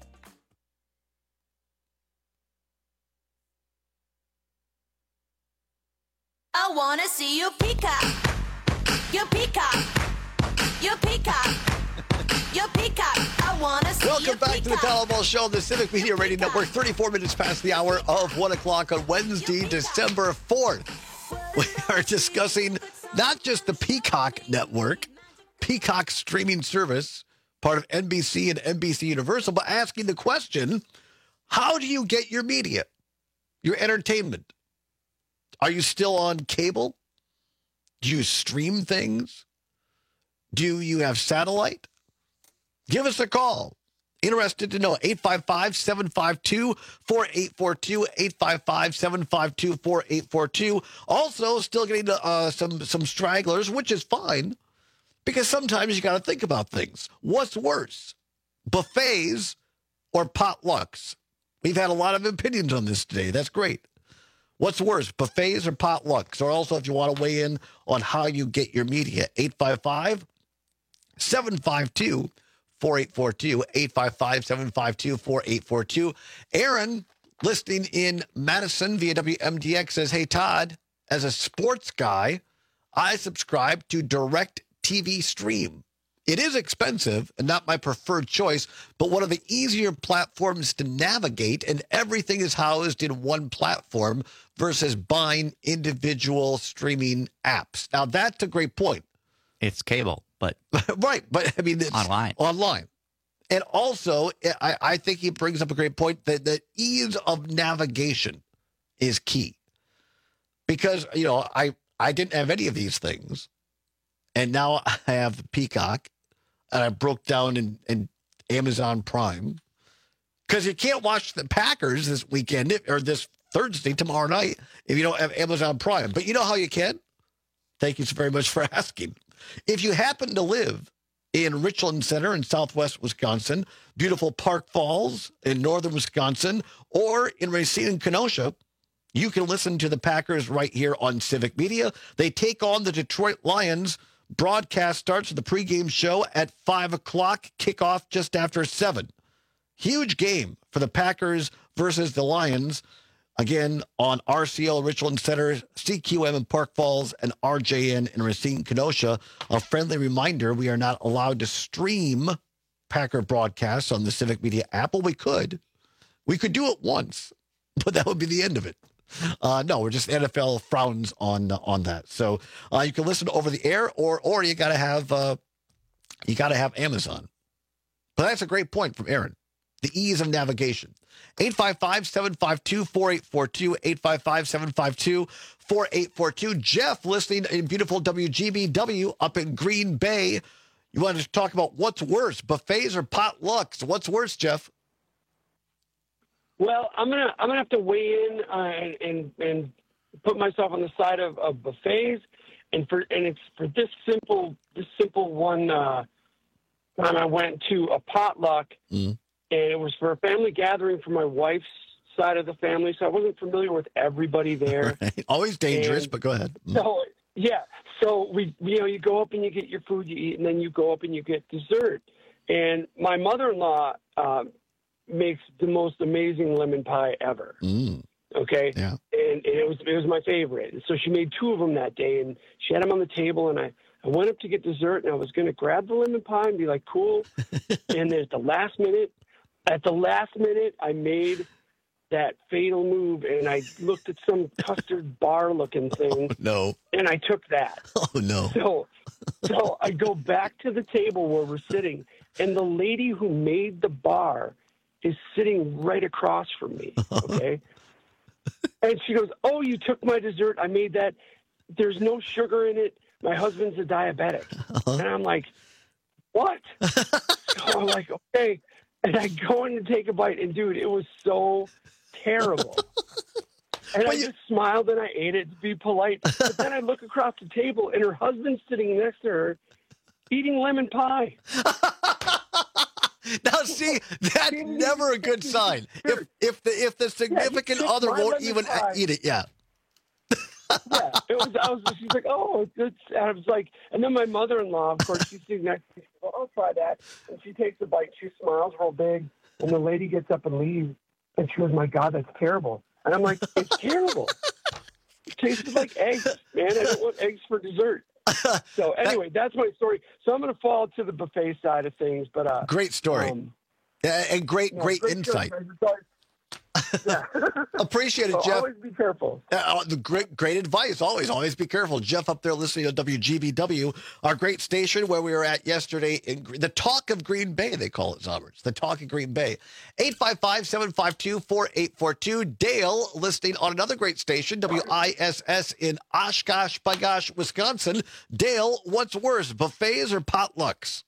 S28: I wanna see you peacock. You peacock. You peacock.
S5: your peacock. I want to see
S18: Welcome
S5: your
S18: back to the
S5: peacock.
S18: Tal Ball Show on the Civic Media Radio Network. thirty-four minutes past the hour of one o'clock on Wednesday, December fourth. We are discussing not just the Peacock Network, Peacock streaming service, part of N B C and N B C Universal, but asking the question, how do you get your media, your entertainment? Are you still on cable? Do you stream things? Do you have satellite? Give us a call. Interested to know. eight five five, seven five two, four eight four two, eight five five, seven five two, four eight four two. Also, still getting uh, some, some stragglers, which is fine, because sometimes you got to think about things. What's worse, buffets or potlucks? We've had a lot of opinions on this today. That's great. What's worse, buffets or potlucks? Or also, if you want to weigh in on how you get your media, eight five five, seven five two, four eight four two, eight five five, seven five two, four eight four two. Aaron, listening in Madison via W M D X, says, hey, Todd, as a sports guy, I subscribe to DirecTV Stream. It is expensive and not my preferred choice, but one of the easier platforms to navigate, and everything is housed in one platform versus buying individual streaming apps. Now, that's a great point.
S19: It's cable, but
S18: right, but I mean, it's
S19: online.
S18: Online. And also, I, I think he brings up a great point that the ease of navigation is key. Because, you know, I, I didn't have any of these things. And now I have the Peacock. And I broke down in, in Amazon Prime. Because you can't watch the Packers this weekend or this Thursday, tomorrow night, if you don't have Amazon Prime. But you know how you can? Thank you so very much for asking. If you happen to live in Richland Center in southwest Wisconsin, beautiful Park Falls in northern Wisconsin, or in Racine and Kenosha, you can listen to the Packers right here on Civic Media. They take on the Detroit Lions. Broadcast starts with the pregame show at five o'clock, kickoff just after seven. Huge game for the Packers versus the Lions. Again, on R C L Richland Center, C Q M in Park Falls, and R J N in Racine, Kenosha. A friendly reminder, we are not allowed to stream Packer broadcasts on the Civic Media app. Well, we could. We could do it once, but that would be the end of it. Uh, no, we're just N F L frowns on uh, on that. So uh, you can listen over the air, or or you got to have uh, you got to have Amazon. But that's a great point from Aaron. The ease of navigation. eight five five, seven five two, four eight four two, eight five five, seven five two, four eight four two. Jeff, listening in beautiful W G B W up in Green Bay. You wanted to talk about what's worse, buffets or potlucks? What's worse, Jeff?
S8: Well, I'm gonna I'm gonna have to weigh in uh, and, and and put myself on the side of, of buffets, and for and it's for this simple this simple one uh, time I went to a potluck,
S18: mm.
S8: and it was for a family gathering for my wife's side of the family, so I wasn't familiar with everybody there.
S18: Right. Always dangerous,
S8: and
S18: but go ahead. Mm.
S8: So yeah, so we you know you go up and you get your food you eat, and then you go up and you get dessert. And my mother-in-law. Uh, makes the most amazing lemon pie ever.
S18: Mm.
S8: Okay.
S18: Yeah.
S8: And, and it was, it was my favorite. And so she made two of them that day, and she had them on the table, and I, I went up to get dessert, and I was going to grab the lemon pie and be like, cool. And at the last minute, at the last minute, I made that fatal move, and I looked at some custard bar looking thing.
S18: Oh, no.
S8: And I took that.
S18: Oh no.
S8: So, so I go back to the table where we're sitting, and the lady who made the bar is sitting right across from me, okay? And she goes, oh, you took my dessert. I made that. There's no sugar in it. My husband's a diabetic. Uh-huh. And I'm like, what? So I'm like, okay. And I go in to take a bite, and, dude, it was so terrible. And I just smiled, and I ate it to be polite. But then I look across the table, and her husband's sitting next to her eating lemon pie.
S18: Now, see, that's never a good sign. If if the if the significant
S8: yeah,
S18: other won't
S8: lemon
S18: even
S8: pie.
S18: eat it, yeah.
S8: Yeah, it was. I was. She's like, "Oh, it's." And I was like, and then my mother-in-law, of course, she's sitting next to me. She goes, "I'll try that." And she takes a bite. She smiles real big, and the lady gets up and leaves. And she goes, "My God, that's terrible." And I'm like, "It's terrible. It tasted like eggs, man. I don't want eggs for dessert." So anyway, that's my story. So I'm going to fall to the buffet side of things. But uh,
S18: great story.
S8: Um,
S18: Yeah, and great,
S8: you know,
S18: great,
S8: great
S18: insight.
S8: Yeah.
S18: Appreciate it,
S8: So
S18: Jeff.
S8: always be careful.
S18: Uh, the great, great advice. Always, always be careful. Jeff up there listening to W G B W, our great station where we were at yesterday in Gre- the Talk of Green Bay. They call it, Zommers. The Talk of Green Bay. eight five five, seven five two, four eight four two. Dale listening on another great station, W I S S in Oshkosh, by gosh, Wisconsin. Dale, what's worse, buffets or potlucks?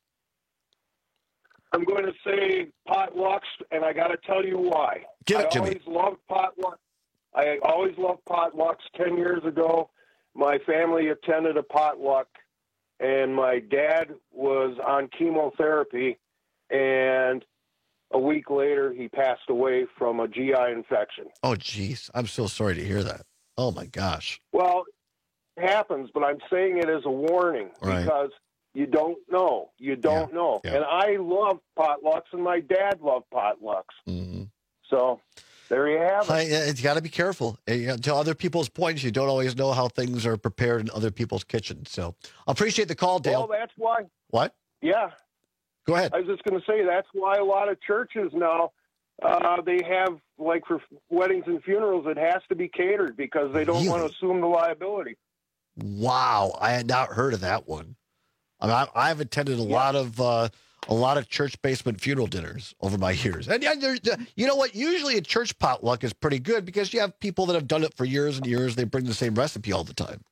S10: I'm going to say potlucks, and I got to tell you why.
S18: Give it
S10: I
S18: to me.
S10: always loved potlucks. I always loved potlucks. Ten years ago, my family attended a potluck, and my dad was on chemotherapy, and a week later, he passed away from a G I infection.
S18: Oh, geez. I'm so sorry to hear that. Oh, my gosh.
S10: Well, it happens, but I'm saying it as a warning
S18: Right.
S10: because you don't know. You don't
S18: Yeah,
S10: know.
S18: yeah.
S10: And I love potlucks, and my dad loved potlucks.
S18: Mm-hmm.
S10: So there you have it.
S18: I, you got to be careful. And, you know, to other people's points, you don't always know how things are prepared in other people's kitchens. So I appreciate the call, Dale.
S10: Well, that's why.
S18: What?
S10: Yeah.
S18: Go ahead.
S10: I was just going to say that's why a lot of churches now, uh, they have, like for weddings and funerals, it has to be catered because they don't want to assume the liability.
S18: Wow, I had not heard of that one. I mean, I, I've attended a lot of uh, a lot of church basement funeral dinners over my years, and yeah, there's, you know what? Usually, a church potluck is pretty good because you have people that have done it for years and years. They bring the same recipe all the time.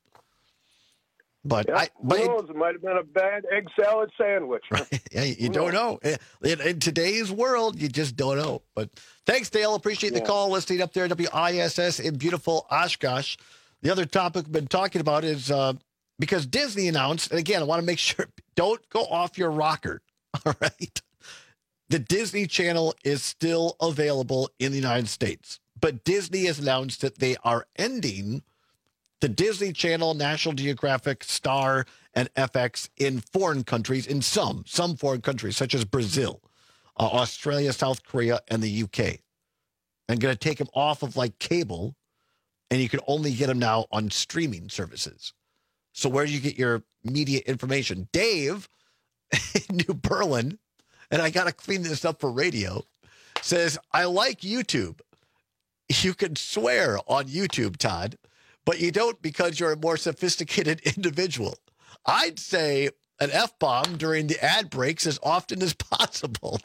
S18: But
S10: Yeah,
S18: I, but
S10: who
S18: it-
S10: knows? It might have been a bad egg salad sandwich.
S18: yeah, you, you don't know. In, in today's world, you just don't know. But thanks, Dale. Appreciate the
S10: Yeah.
S18: call. Listening up there, W I S S in beautiful Oshkosh. The other topic we've been talking about is uh, because Disney announced, and again, I want to make sure, don't go off your rocker, all right? The Disney Channel is still available in the United States, but Disney has announced that they are ending the Disney Channel, National Geographic, Star, and F X in foreign countries, in some, some foreign countries, such as Brazil, uh, Australia, South Korea, and the U K. And going to take them off of like cable, and you can only get them now on streaming services. So where do you get your media information? Dave in New Berlin, and I got to clean this up for radio, says, I like YouTube. You can swear on YouTube, Todd, but you don't because you're a more sophisticated individual. I'd say an F-bomb during the ad breaks as often as possible.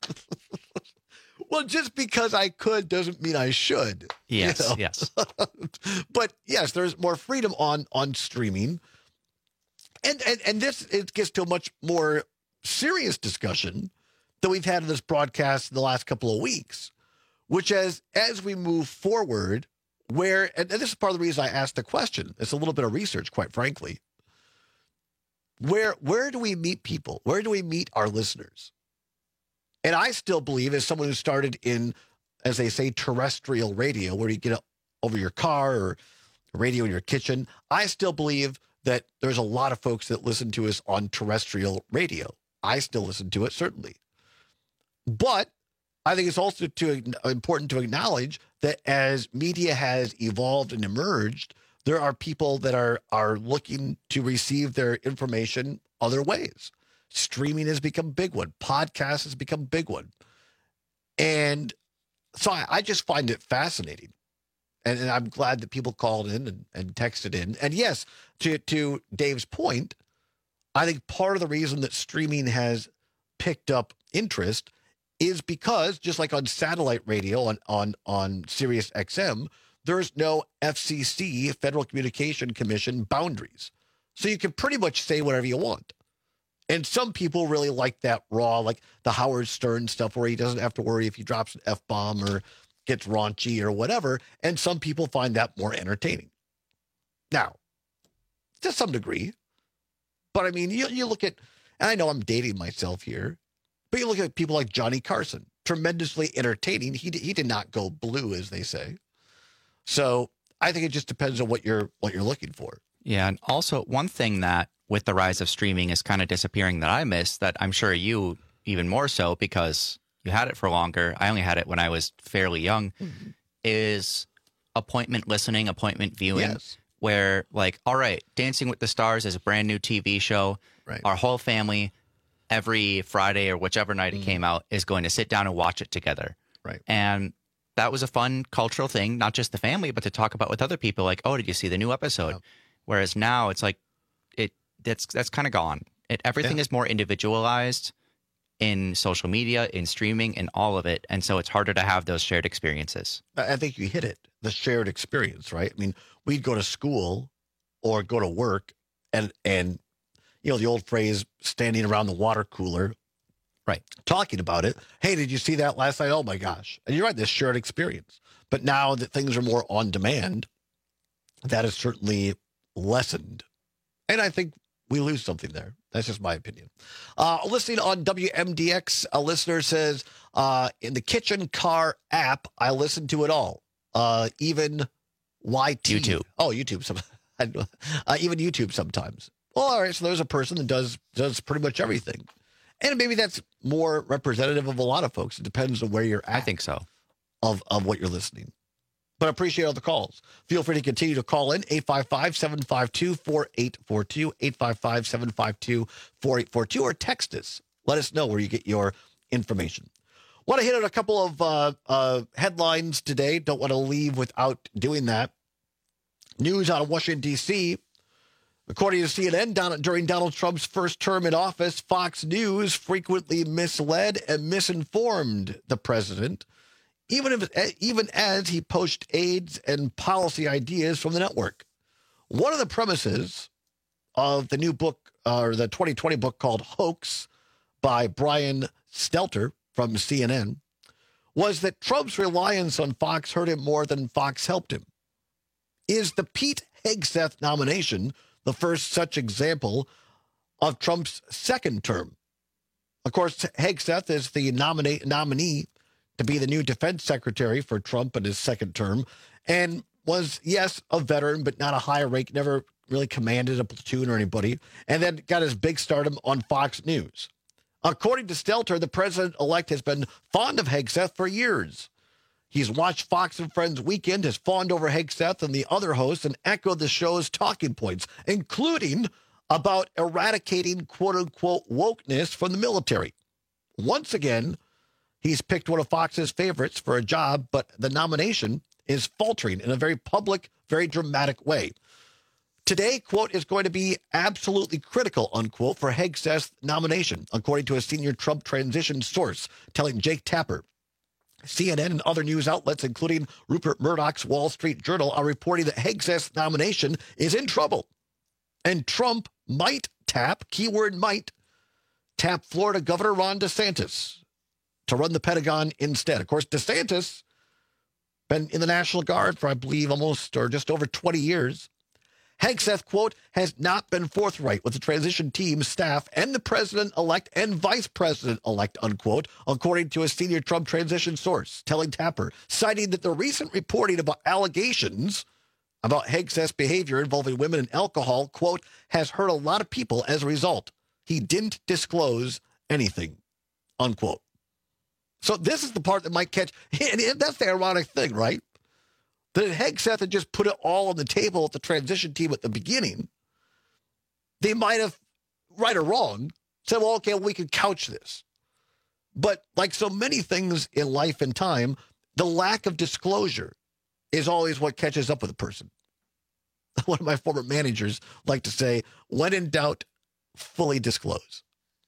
S18: Well, just because I could doesn't mean I should. you
S19: Yes,
S18: know?
S19: yes.
S18: But yes, there's more freedom on on streaming. And, and and this it gets to a much more serious discussion that we've had in this broadcast in the last couple of weeks, which as as we move forward, where and this is part of the reason I asked the question. It's a little bit of research, quite frankly. Where where do we meet people? Where do we meet our listeners? And I still believe, as someone who started in, as they say, terrestrial radio, where you get it over your car or radio in your kitchen, I still believe that there's a lot of folks that listen to us on terrestrial radio. I still listen to it, certainly. But I think it's also to, important to acknowledge that as media has evolved and emerged, there are people that are are looking to receive their information other ways. Streaming has become a big one. Podcast has become a big one. And so I, I just find it fascinating. And, and I'm glad that people called in and, and texted in. And yes, to, to Dave's point, I think part of the reason that streaming has picked up interest is because, just like on satellite radio on, on, on Sirius X M, there's no F C C, Federal Communication Commission, boundaries. So you can pretty much say whatever you want. And some people really like that raw, like the Howard Stern stuff where he doesn't have to worry if he drops an F-bomb or gets raunchy or whatever. And some people find that more entertaining. Now, to some degree. But I mean, you, you look at, and I know I'm dating myself here, but you look at people like Johnny Carson, tremendously entertaining. He, he did not go blue, as they say. So I think it just depends on what you're what you're looking for.
S19: Yeah, and also one thing that with the rise of streaming is kind of disappearing that I miss, that I'm sure you even more so because you had it for longer. I only had it when I was fairly young, mm-hmm. is appointment listening, appointment viewing.
S18: Yes.
S19: where like, all right, Dancing with the Stars is a brand new T V show.
S18: Right.
S19: Our whole family, every Friday or whichever night it came out, is going to sit down and watch it together.
S18: Right.
S19: And that was a fun cultural thing, not just the family, but to talk about with other people. Like, oh, did you see the new episode?
S18: Yeah.
S19: Whereas now it's like, it that's that's kind of gone. It, everything
S18: Yeah.
S19: is more individualized in social media, in streaming, in all of it. And so it's harder to have those shared experiences.
S18: I I think you hit it, the shared experience, right? I mean, we'd go to school or go to work and, and you know, the old phrase, standing around the water cooler,
S19: right?
S18: Talking about it. Hey, did you see that last night? Oh, my gosh. And you're right, this shared experience. But now that things are more on demand, that is certainly lessened. And I think we lose something there. That's just my opinion. Uh, listening on W M D X, a listener says, uh, in the kitchen car app, I listen to it all. Uh, even Y T.
S19: YouTube.
S18: Oh, YouTube. Some, uh, even YouTube sometimes. Well, all right. So there's a person that does does pretty much everything. And maybe that's more representative of a lot of folks. It depends on where you're at.
S19: I think so.
S18: Of, of what you're listening. But I appreciate all the calls. Feel free to continue to call in, eight five five, seven five two, four eight four two, eight five five, seven five two, four eight four two, or text us. Let us know where you get your information. Want to hit on a couple of uh, uh, headlines today. Don't want to leave without doing that. News out of Washington, D C According to C N N, Don, during Donald Trump's first term in office, Fox News frequently misled and misinformed the president, even if, even as he poached aides and policy ideas from the network. One of the premises of the new book, or the twenty twenty book called Hoax by Brian Stelter from C N N, was that Trump's reliance on Fox hurt him more than Fox helped him. Is the Pete Hegseth nomination the first such example of Trump's second term? Of course, Hegseth is the nominate, nominee to be the new defense secretary for Trump in his second term, and was, yes, a veteran, but not a high rank, never really commanded a platoon or anybody, and then got his big stardom on Fox News. According to Stelter, the president-elect has been fond of Hegseth for years. He's watched Fox and Friends Weekend, has fawned over Hegseth and the other hosts, and echoed the show's talking points, including about eradicating quote-unquote wokeness from the military. Once again, he's picked one of Fox's favorites for a job, but the nomination is faltering in a very public, very dramatic way. Today, quote, is going to be absolutely critical, unquote, for Hegseth's nomination, according to a senior Trump transition source telling Jake Tapper. C N N and other news outlets, including Rupert Murdoch's Wall Street Journal, are reporting that Hegseth's nomination is in trouble. And Trump might tap, keyword might, tap Florida Governor Ron DeSantis to run the Pentagon instead. Of course, DeSantis been in the National Guard for, I believe, almost or just over twenty years. Hegseth, quote, has not been forthright with the transition team, staff, and the president-elect and vice president-elect, unquote, according to a senior Trump transition source, telling Tapper, citing that the recent reporting about allegations about Hegseth's behavior involving women and alcohol, quote, has hurt a lot of people as a result. He didn't disclose anything, unquote. So this is the part that might catch, and that's the ironic thing, right? That if Hegseth had just put it all on the table at the transition team at the beginning, they might have, right or wrong, said, well, okay, well, we can couch this. But like so many things in life and time, the lack of disclosure is always what catches up with a person. One of my former managers liked to say, when in doubt, fully disclose.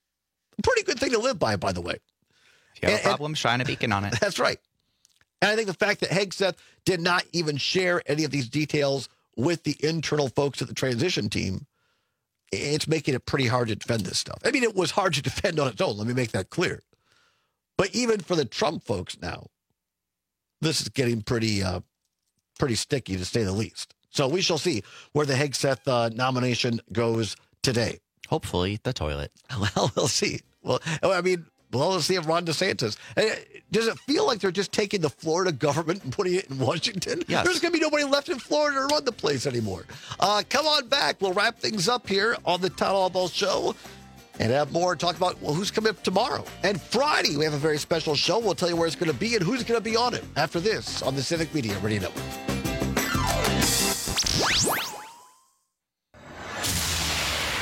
S18: A pretty good thing to live by, by the way.
S19: If you have
S18: and,
S19: a problem, shine a beacon on it.
S18: That's right. And I think the fact that Hegseth did not even share any of these details with the internal folks at the transition team, it's making it pretty hard to defend this stuff. I mean, it was hard to defend on its own. Let me make that clear. But even for the Trump folks now, this is getting pretty, uh, pretty sticky, to say the least. So we shall see where the Hegseth uh, nomination goes today.
S19: Hopefully the toilet.
S18: Well, we'll see. Well, I mean, well, let's see if Ron DeSantis. Does it feel like they're just taking the Florida government and putting it in Washington?
S19: Yes.
S18: There's going to be nobody left in Florida to run the place anymore. Uh, come on back. We'll wrap things up here on the Todd Albaugh Show and have more talk about, well, who's coming up tomorrow. And Friday, we have a very special show. We'll tell you where it's going to be and who's going to be on it after this on the Civic Media Radio Network.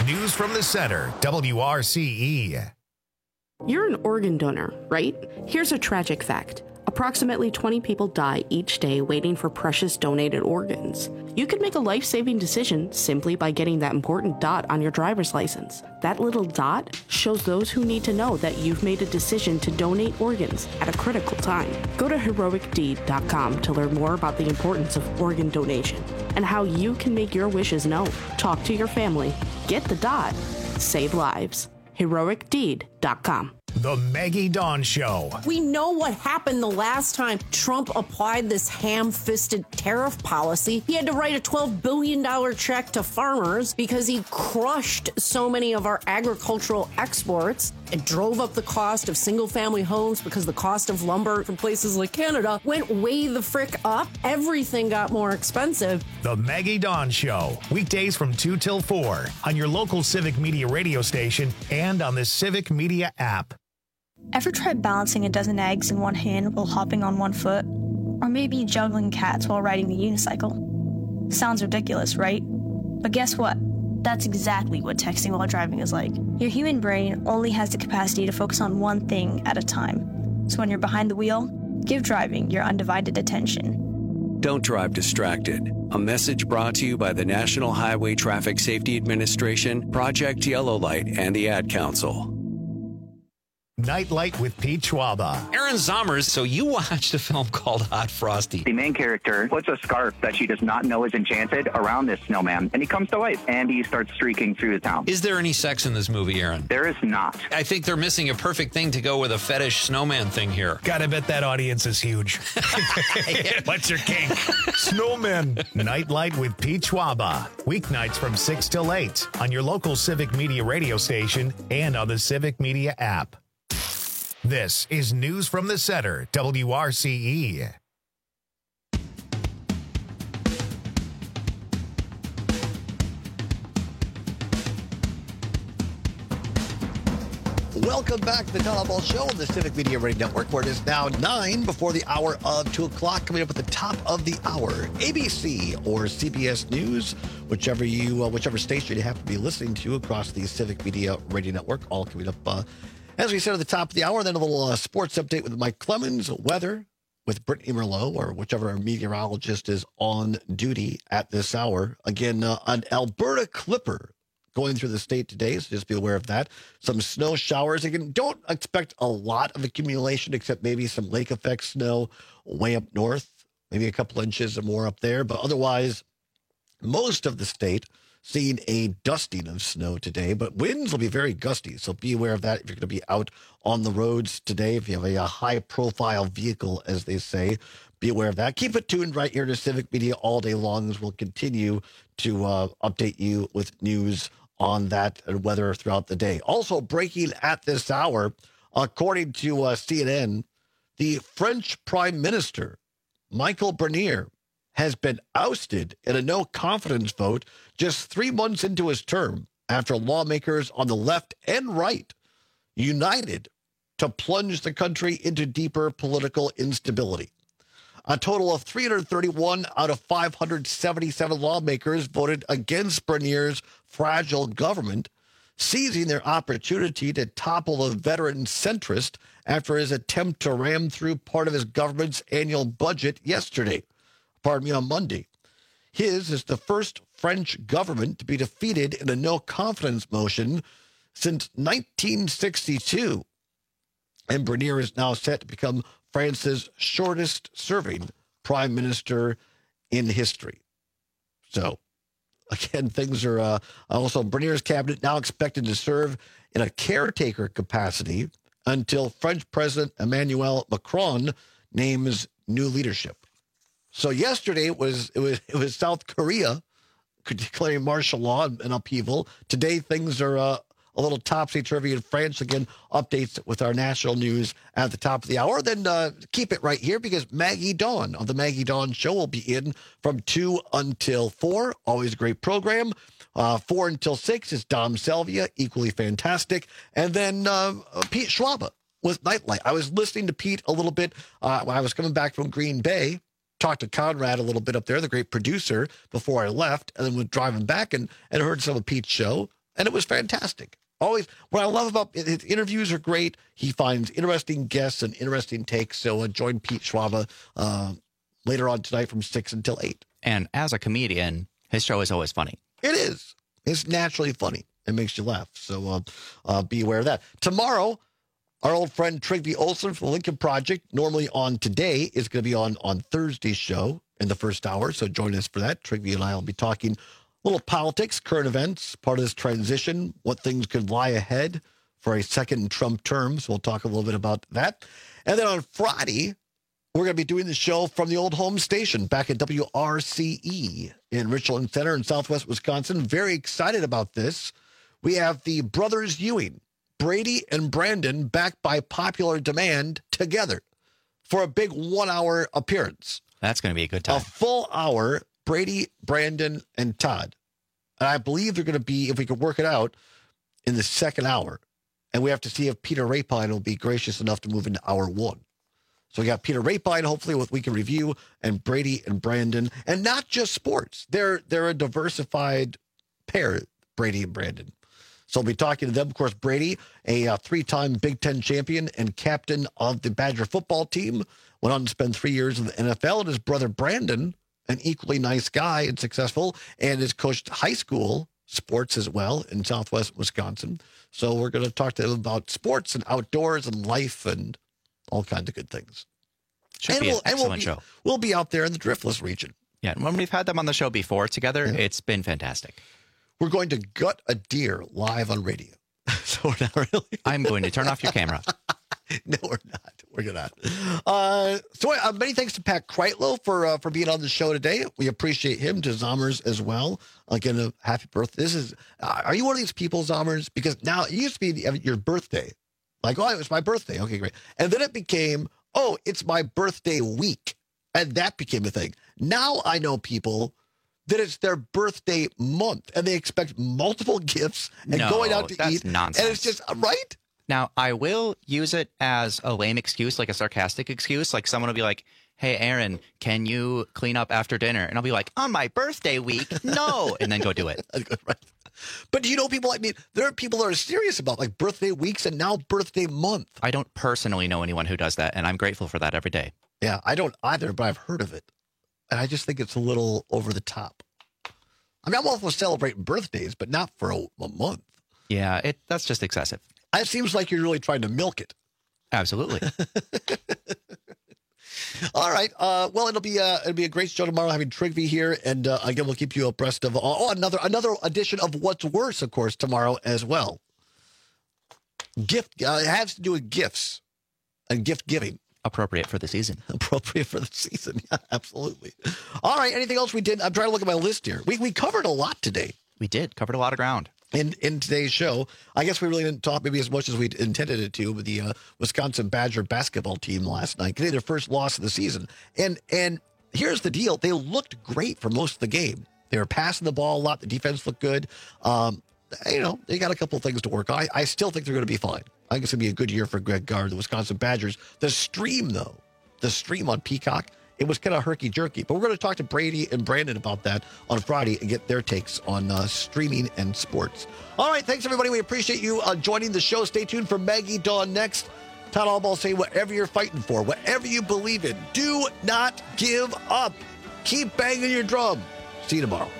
S1: News from the Center, W R C E.
S11: You're an organ donor, right? Here's a tragic fact. Approximately twenty people die each day waiting for precious donated organs. You could make a life-saving decision simply by getting that important dot on your driver's license. That little dot shows those who need to know that you've made a decision to donate organs at a critical time. Go to heroic deed dot com to learn more about the importance of organ donation and how you can make your wishes known. Talk to your family. Get the dot. Save lives. heroic deed dot com.
S1: The Maggie Dawn Show.
S23: We know what happened the last time Trump applied this ham-fisted tariff policy. He had to write a twelve billion dollars check to farmers because he crushed so many of our agricultural exports. It drove up the cost of single-family homes because the cost of lumber from places like Canada went way the frick up. Everything got more expensive.
S1: The Maggie Dawn Show. Weekdays from two till four on your local Civic Media radio station and on the Civic Media app.
S12: Ever tried balancing a dozen eggs in one hand while hopping on one foot? Or maybe juggling cats while riding the unicycle? Sounds ridiculous, right? But guess what? That's exactly what texting while driving is like. Your human brain only has the capacity to focus on one thing at a time. So when you're behind the wheel, give driving your undivided attention.
S13: Don't drive distracted. A message brought to you by the National Highway Traffic Safety Administration, Project Yellow Light, and the Ad Council.
S1: Nightlight with Pete Schwaba.
S14: Aaron Zommers, so you watched a film called Hot Frosty.
S15: The main character puts a scarf that she does not know is enchanted around this snowman, and he comes to life, and he starts streaking through the town.
S14: Is there any sex in this movie, Aaron?
S15: There is not.
S14: I think they're missing a perfect thing to go with a fetish snowman thing here.
S1: Gotta bet that audience is huge. What's your kink? Snowmen. Nightlight with Pete Schwaba. Weeknights from six till eight on your local Civic Media radio station and on the Civic Media app. This is News from the Center, W R C E.
S18: Welcome back to the Town Hall Show on the Civic Media Radio Network, where it is now nine before the hour of two o'clock. Coming up at the top of the hour, A B C or C B S News, whichever you, uh, whichever station you happen to be listening to across the Civic Media Radio Network. All coming up, uh, as we said, at the top of the hour. Then a little uh, sports update with Mike Clemens, weather with Brittany Merlot, or whichever meteorologist is on duty at this hour. Again, uh, an Alberta Clipper going through the state today, so just be aware of that. Some snow showers. Again, don't expect a lot of accumulation, except maybe some lake effect snow way up north, maybe a couple inches or more up there. But otherwise, most of the state seeing a dusting of snow today, but winds will be very gusty, so be aware of that if you're going to be out on the roads today. If you have a, a high-profile vehicle, as they say, be aware of that. Keep it tuned right here to Civic Media all day long, as we'll continue to uh, update you with news on that and weather throughout the day. Also breaking at this hour, according to uh, C N N, the French Prime Minister, Michel Barnier, has been ousted in a no-confidence vote just three months into his term after lawmakers on the left and right united to plunge the country into deeper political instability. A total of three hundred thirty-one out of five hundred seventy-seven lawmakers voted against Barnier's fragile government, seizing their opportunity to topple a veteran centrist after his attempt to ram through part of his government's annual budget yesterday. Pardon me, on Monday. His is the first French government to be defeated in a no-confidence motion since nineteen sixty-two. And Barnier is now set to become France's shortest-serving prime minister in history. So, again, things are uh, also Barnier's cabinet now expected to serve in a caretaker capacity until French President Emmanuel Macron names new leadership. So yesterday it was it was it was South Korea declaring martial law and upheaval. Today things are uh, a little topsy-turvy in France. Again, updates with our national news at the top of the hour. Then uh, keep it right here, because Maggie Dawn of the Maggie Dawn Show will be in from two until four. Always a great program. Uh, four until six is Dom Selvia, equally fantastic. And then uh, Pete Schwaba with Nightlight. I was listening to Pete a little bit uh, when I was coming back from Green Bay. Talked to Conrad a little bit up there, the great producer, before I left, and then was driving back and, and heard some of Pete's show. and it was fantastic. Always, what I love about his interviews are great. He finds interesting guests and interesting takes. So uh, join Pete Schwaba uh, later on tonight from six until eight.
S19: And as a comedian, his show is always funny.
S18: It is. It's naturally funny. It makes you laugh. So uh, uh, be aware of that. Tomorrow, our old friend Trygve Olsen from the Lincoln Project, normally on today, is going to be on on Thursday's show in the first hour. So join us for that. Trygve and I will be talking a little politics, current events, part of this transition, what things could lie ahead for a second Trump term. So we'll talk a little bit about that. And then on Friday, we're going to be doing the show from the old home station back at W R C E in Richland Center in Southwest Wisconsin. Very excited about this. We have the brothers Ewing, Brady and Brandon, back by popular demand together for a big one-hour appearance.
S19: That's going to be a good time.
S18: A full hour, Brady, Brandon, and Todd. And I believe they're going to be, if we can work it out, in the second hour. And we have to see if Peter Rapine will be gracious enough to move into hour one. So we got Peter Rapine, hopefully, with We Can Review, and Brady and Brandon. And not just sports. They're, they're a diversified pair, Brady and Brandon. So we'll be talking to them. Of course, Brady, a uh, three-time Big Ten champion and captain of the Badger football team, went on to spend three years in the N F L. And his brother Brandon, an equally nice guy and successful, and has coached high school sports as well in Southwest Wisconsin. So we're going to talk to them about sports and outdoors and life and all kinds of good things.
S19: Should
S18: and
S19: be
S18: we'll,
S19: an excellent
S18: and we'll be,
S19: show.
S18: We'll be out there in the Driftless region.
S19: Yeah, and when we've had them on the show before together, yeah. It's been fantastic.
S18: We're going to gut a deer live on radio. So we're not really.
S19: I'm going to turn off your camera.
S18: No, we're not. We're not. Uh, so uh, many thanks to Pat Kreitlow for uh, for being on the show today. We appreciate him, to Zommers as well. Again, a happy birthday. This is. Uh, are you one of these people, Zommers? Because now it used to be your birthday. Like, oh, it was my birthday. Okay, great. And then it became, oh, it's my birthday week. And that became a thing. Now I know people that it's their birthday month and they expect multiple gifts and
S19: no,
S18: going out to
S19: that's
S18: eat.
S19: Nonsense.
S18: And it's just, right?
S19: Now, I will use it as a lame excuse, like a sarcastic excuse. Like someone will be like, hey, Aaron, can you clean up after dinner? And I'll be like, on my birthday week? No. And then go do it.
S18: Right. But do you know people, I mean, there are people that are serious about like birthday weeks and now birthday month.
S19: I don't personally know anyone who does that, and I'm grateful for that every day.
S18: Yeah, I don't either, but I've heard of it. And I just think it's a little over the top. I mean, I'm all for celebrating birthdays, but not for a, a month.
S19: Yeah, it that's just excessive.
S18: It seems like you're really trying to milk it.
S19: Absolutely.
S18: All right. Uh, well, it'll be uh, it'll be a great show tomorrow, having Trygve here, and uh, again, we'll keep you abreast of oh another another edition of What's Worse, of course, tomorrow as well. Gift uh, it has to do with gifts and gift giving.
S19: Appropriate for the season.
S18: Appropriate for the season. Yeah, absolutely. All right. Anything else we did? I'm trying to look at my list here. We we covered a lot today.
S19: We did covered a lot of ground.
S18: In in today's show, I guess we really didn't talk maybe as much as we intended it to with the uh, Wisconsin Badger basketball team last night. They had their first loss of the season. And and here's the deal. They looked great for most of the game. They were passing the ball a lot. The defense looked good. Um, you know, they got a couple of things to work on. I, I still think they're going to be fine. I think it's going to be a good year for Greg Gard, the Wisconsin Badgers. The stream, though, the stream on Peacock, it was kind of herky-jerky. But we're going to talk to Brady and Brandon about that on Friday and get their takes on uh, streaming and sports. All right, thanks, everybody. We appreciate you uh, joining the show. Stay tuned for Maggie Dawn next. Todd Allball saying whatever you're fighting for, whatever you believe in, do not give up. Keep banging your drum. See you tomorrow.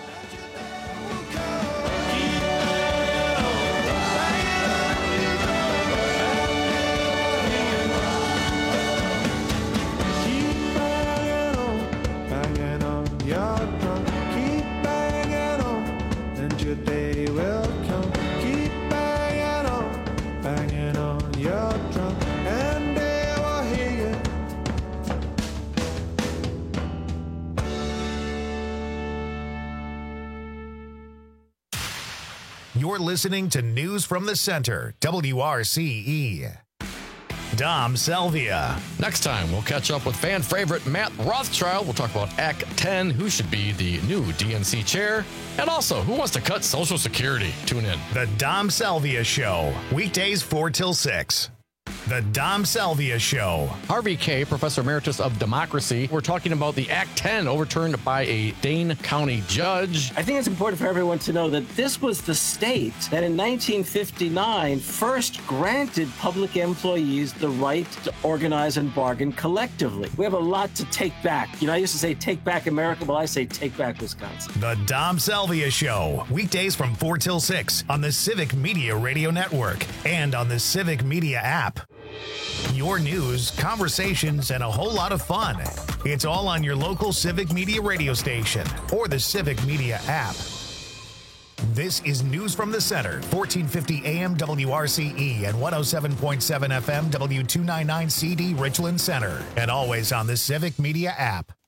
S1: You're listening to News from the Center, W R C E. Dom Selvia.
S2: Next time, we'll catch up with fan favorite Matt Rothschild. We'll talk about Act ten, who should be the new D N C chair, and also who wants to cut Social Security. Tune in.
S1: The Dom Selvia Show, weekdays four till six. The Dom Salvia Show.
S2: Harvey Kaye, Professor Emeritus of Democracy. We're talking about the Act ten overturned by a Dane County judge.
S4: I think it's important for everyone to know that this was the state that in nineteen fifty-nine first granted public employees the right to organize and bargain collectively. We have a lot to take back. You know, I used to say take back America, but I say take back Wisconsin.
S1: The Dom Salvia Show. Weekdays from four till six on the Civic Media Radio Network and on the Civic Media app. Your news, conversations, and a whole lot of fun. It's all on your local Civic Media radio station or the Civic Media app. This is News from the Center, fourteen fifty A M W R C E and one oh seven point seven F M W two ninety-nine C D Richland Center, and always on the Civic Media app.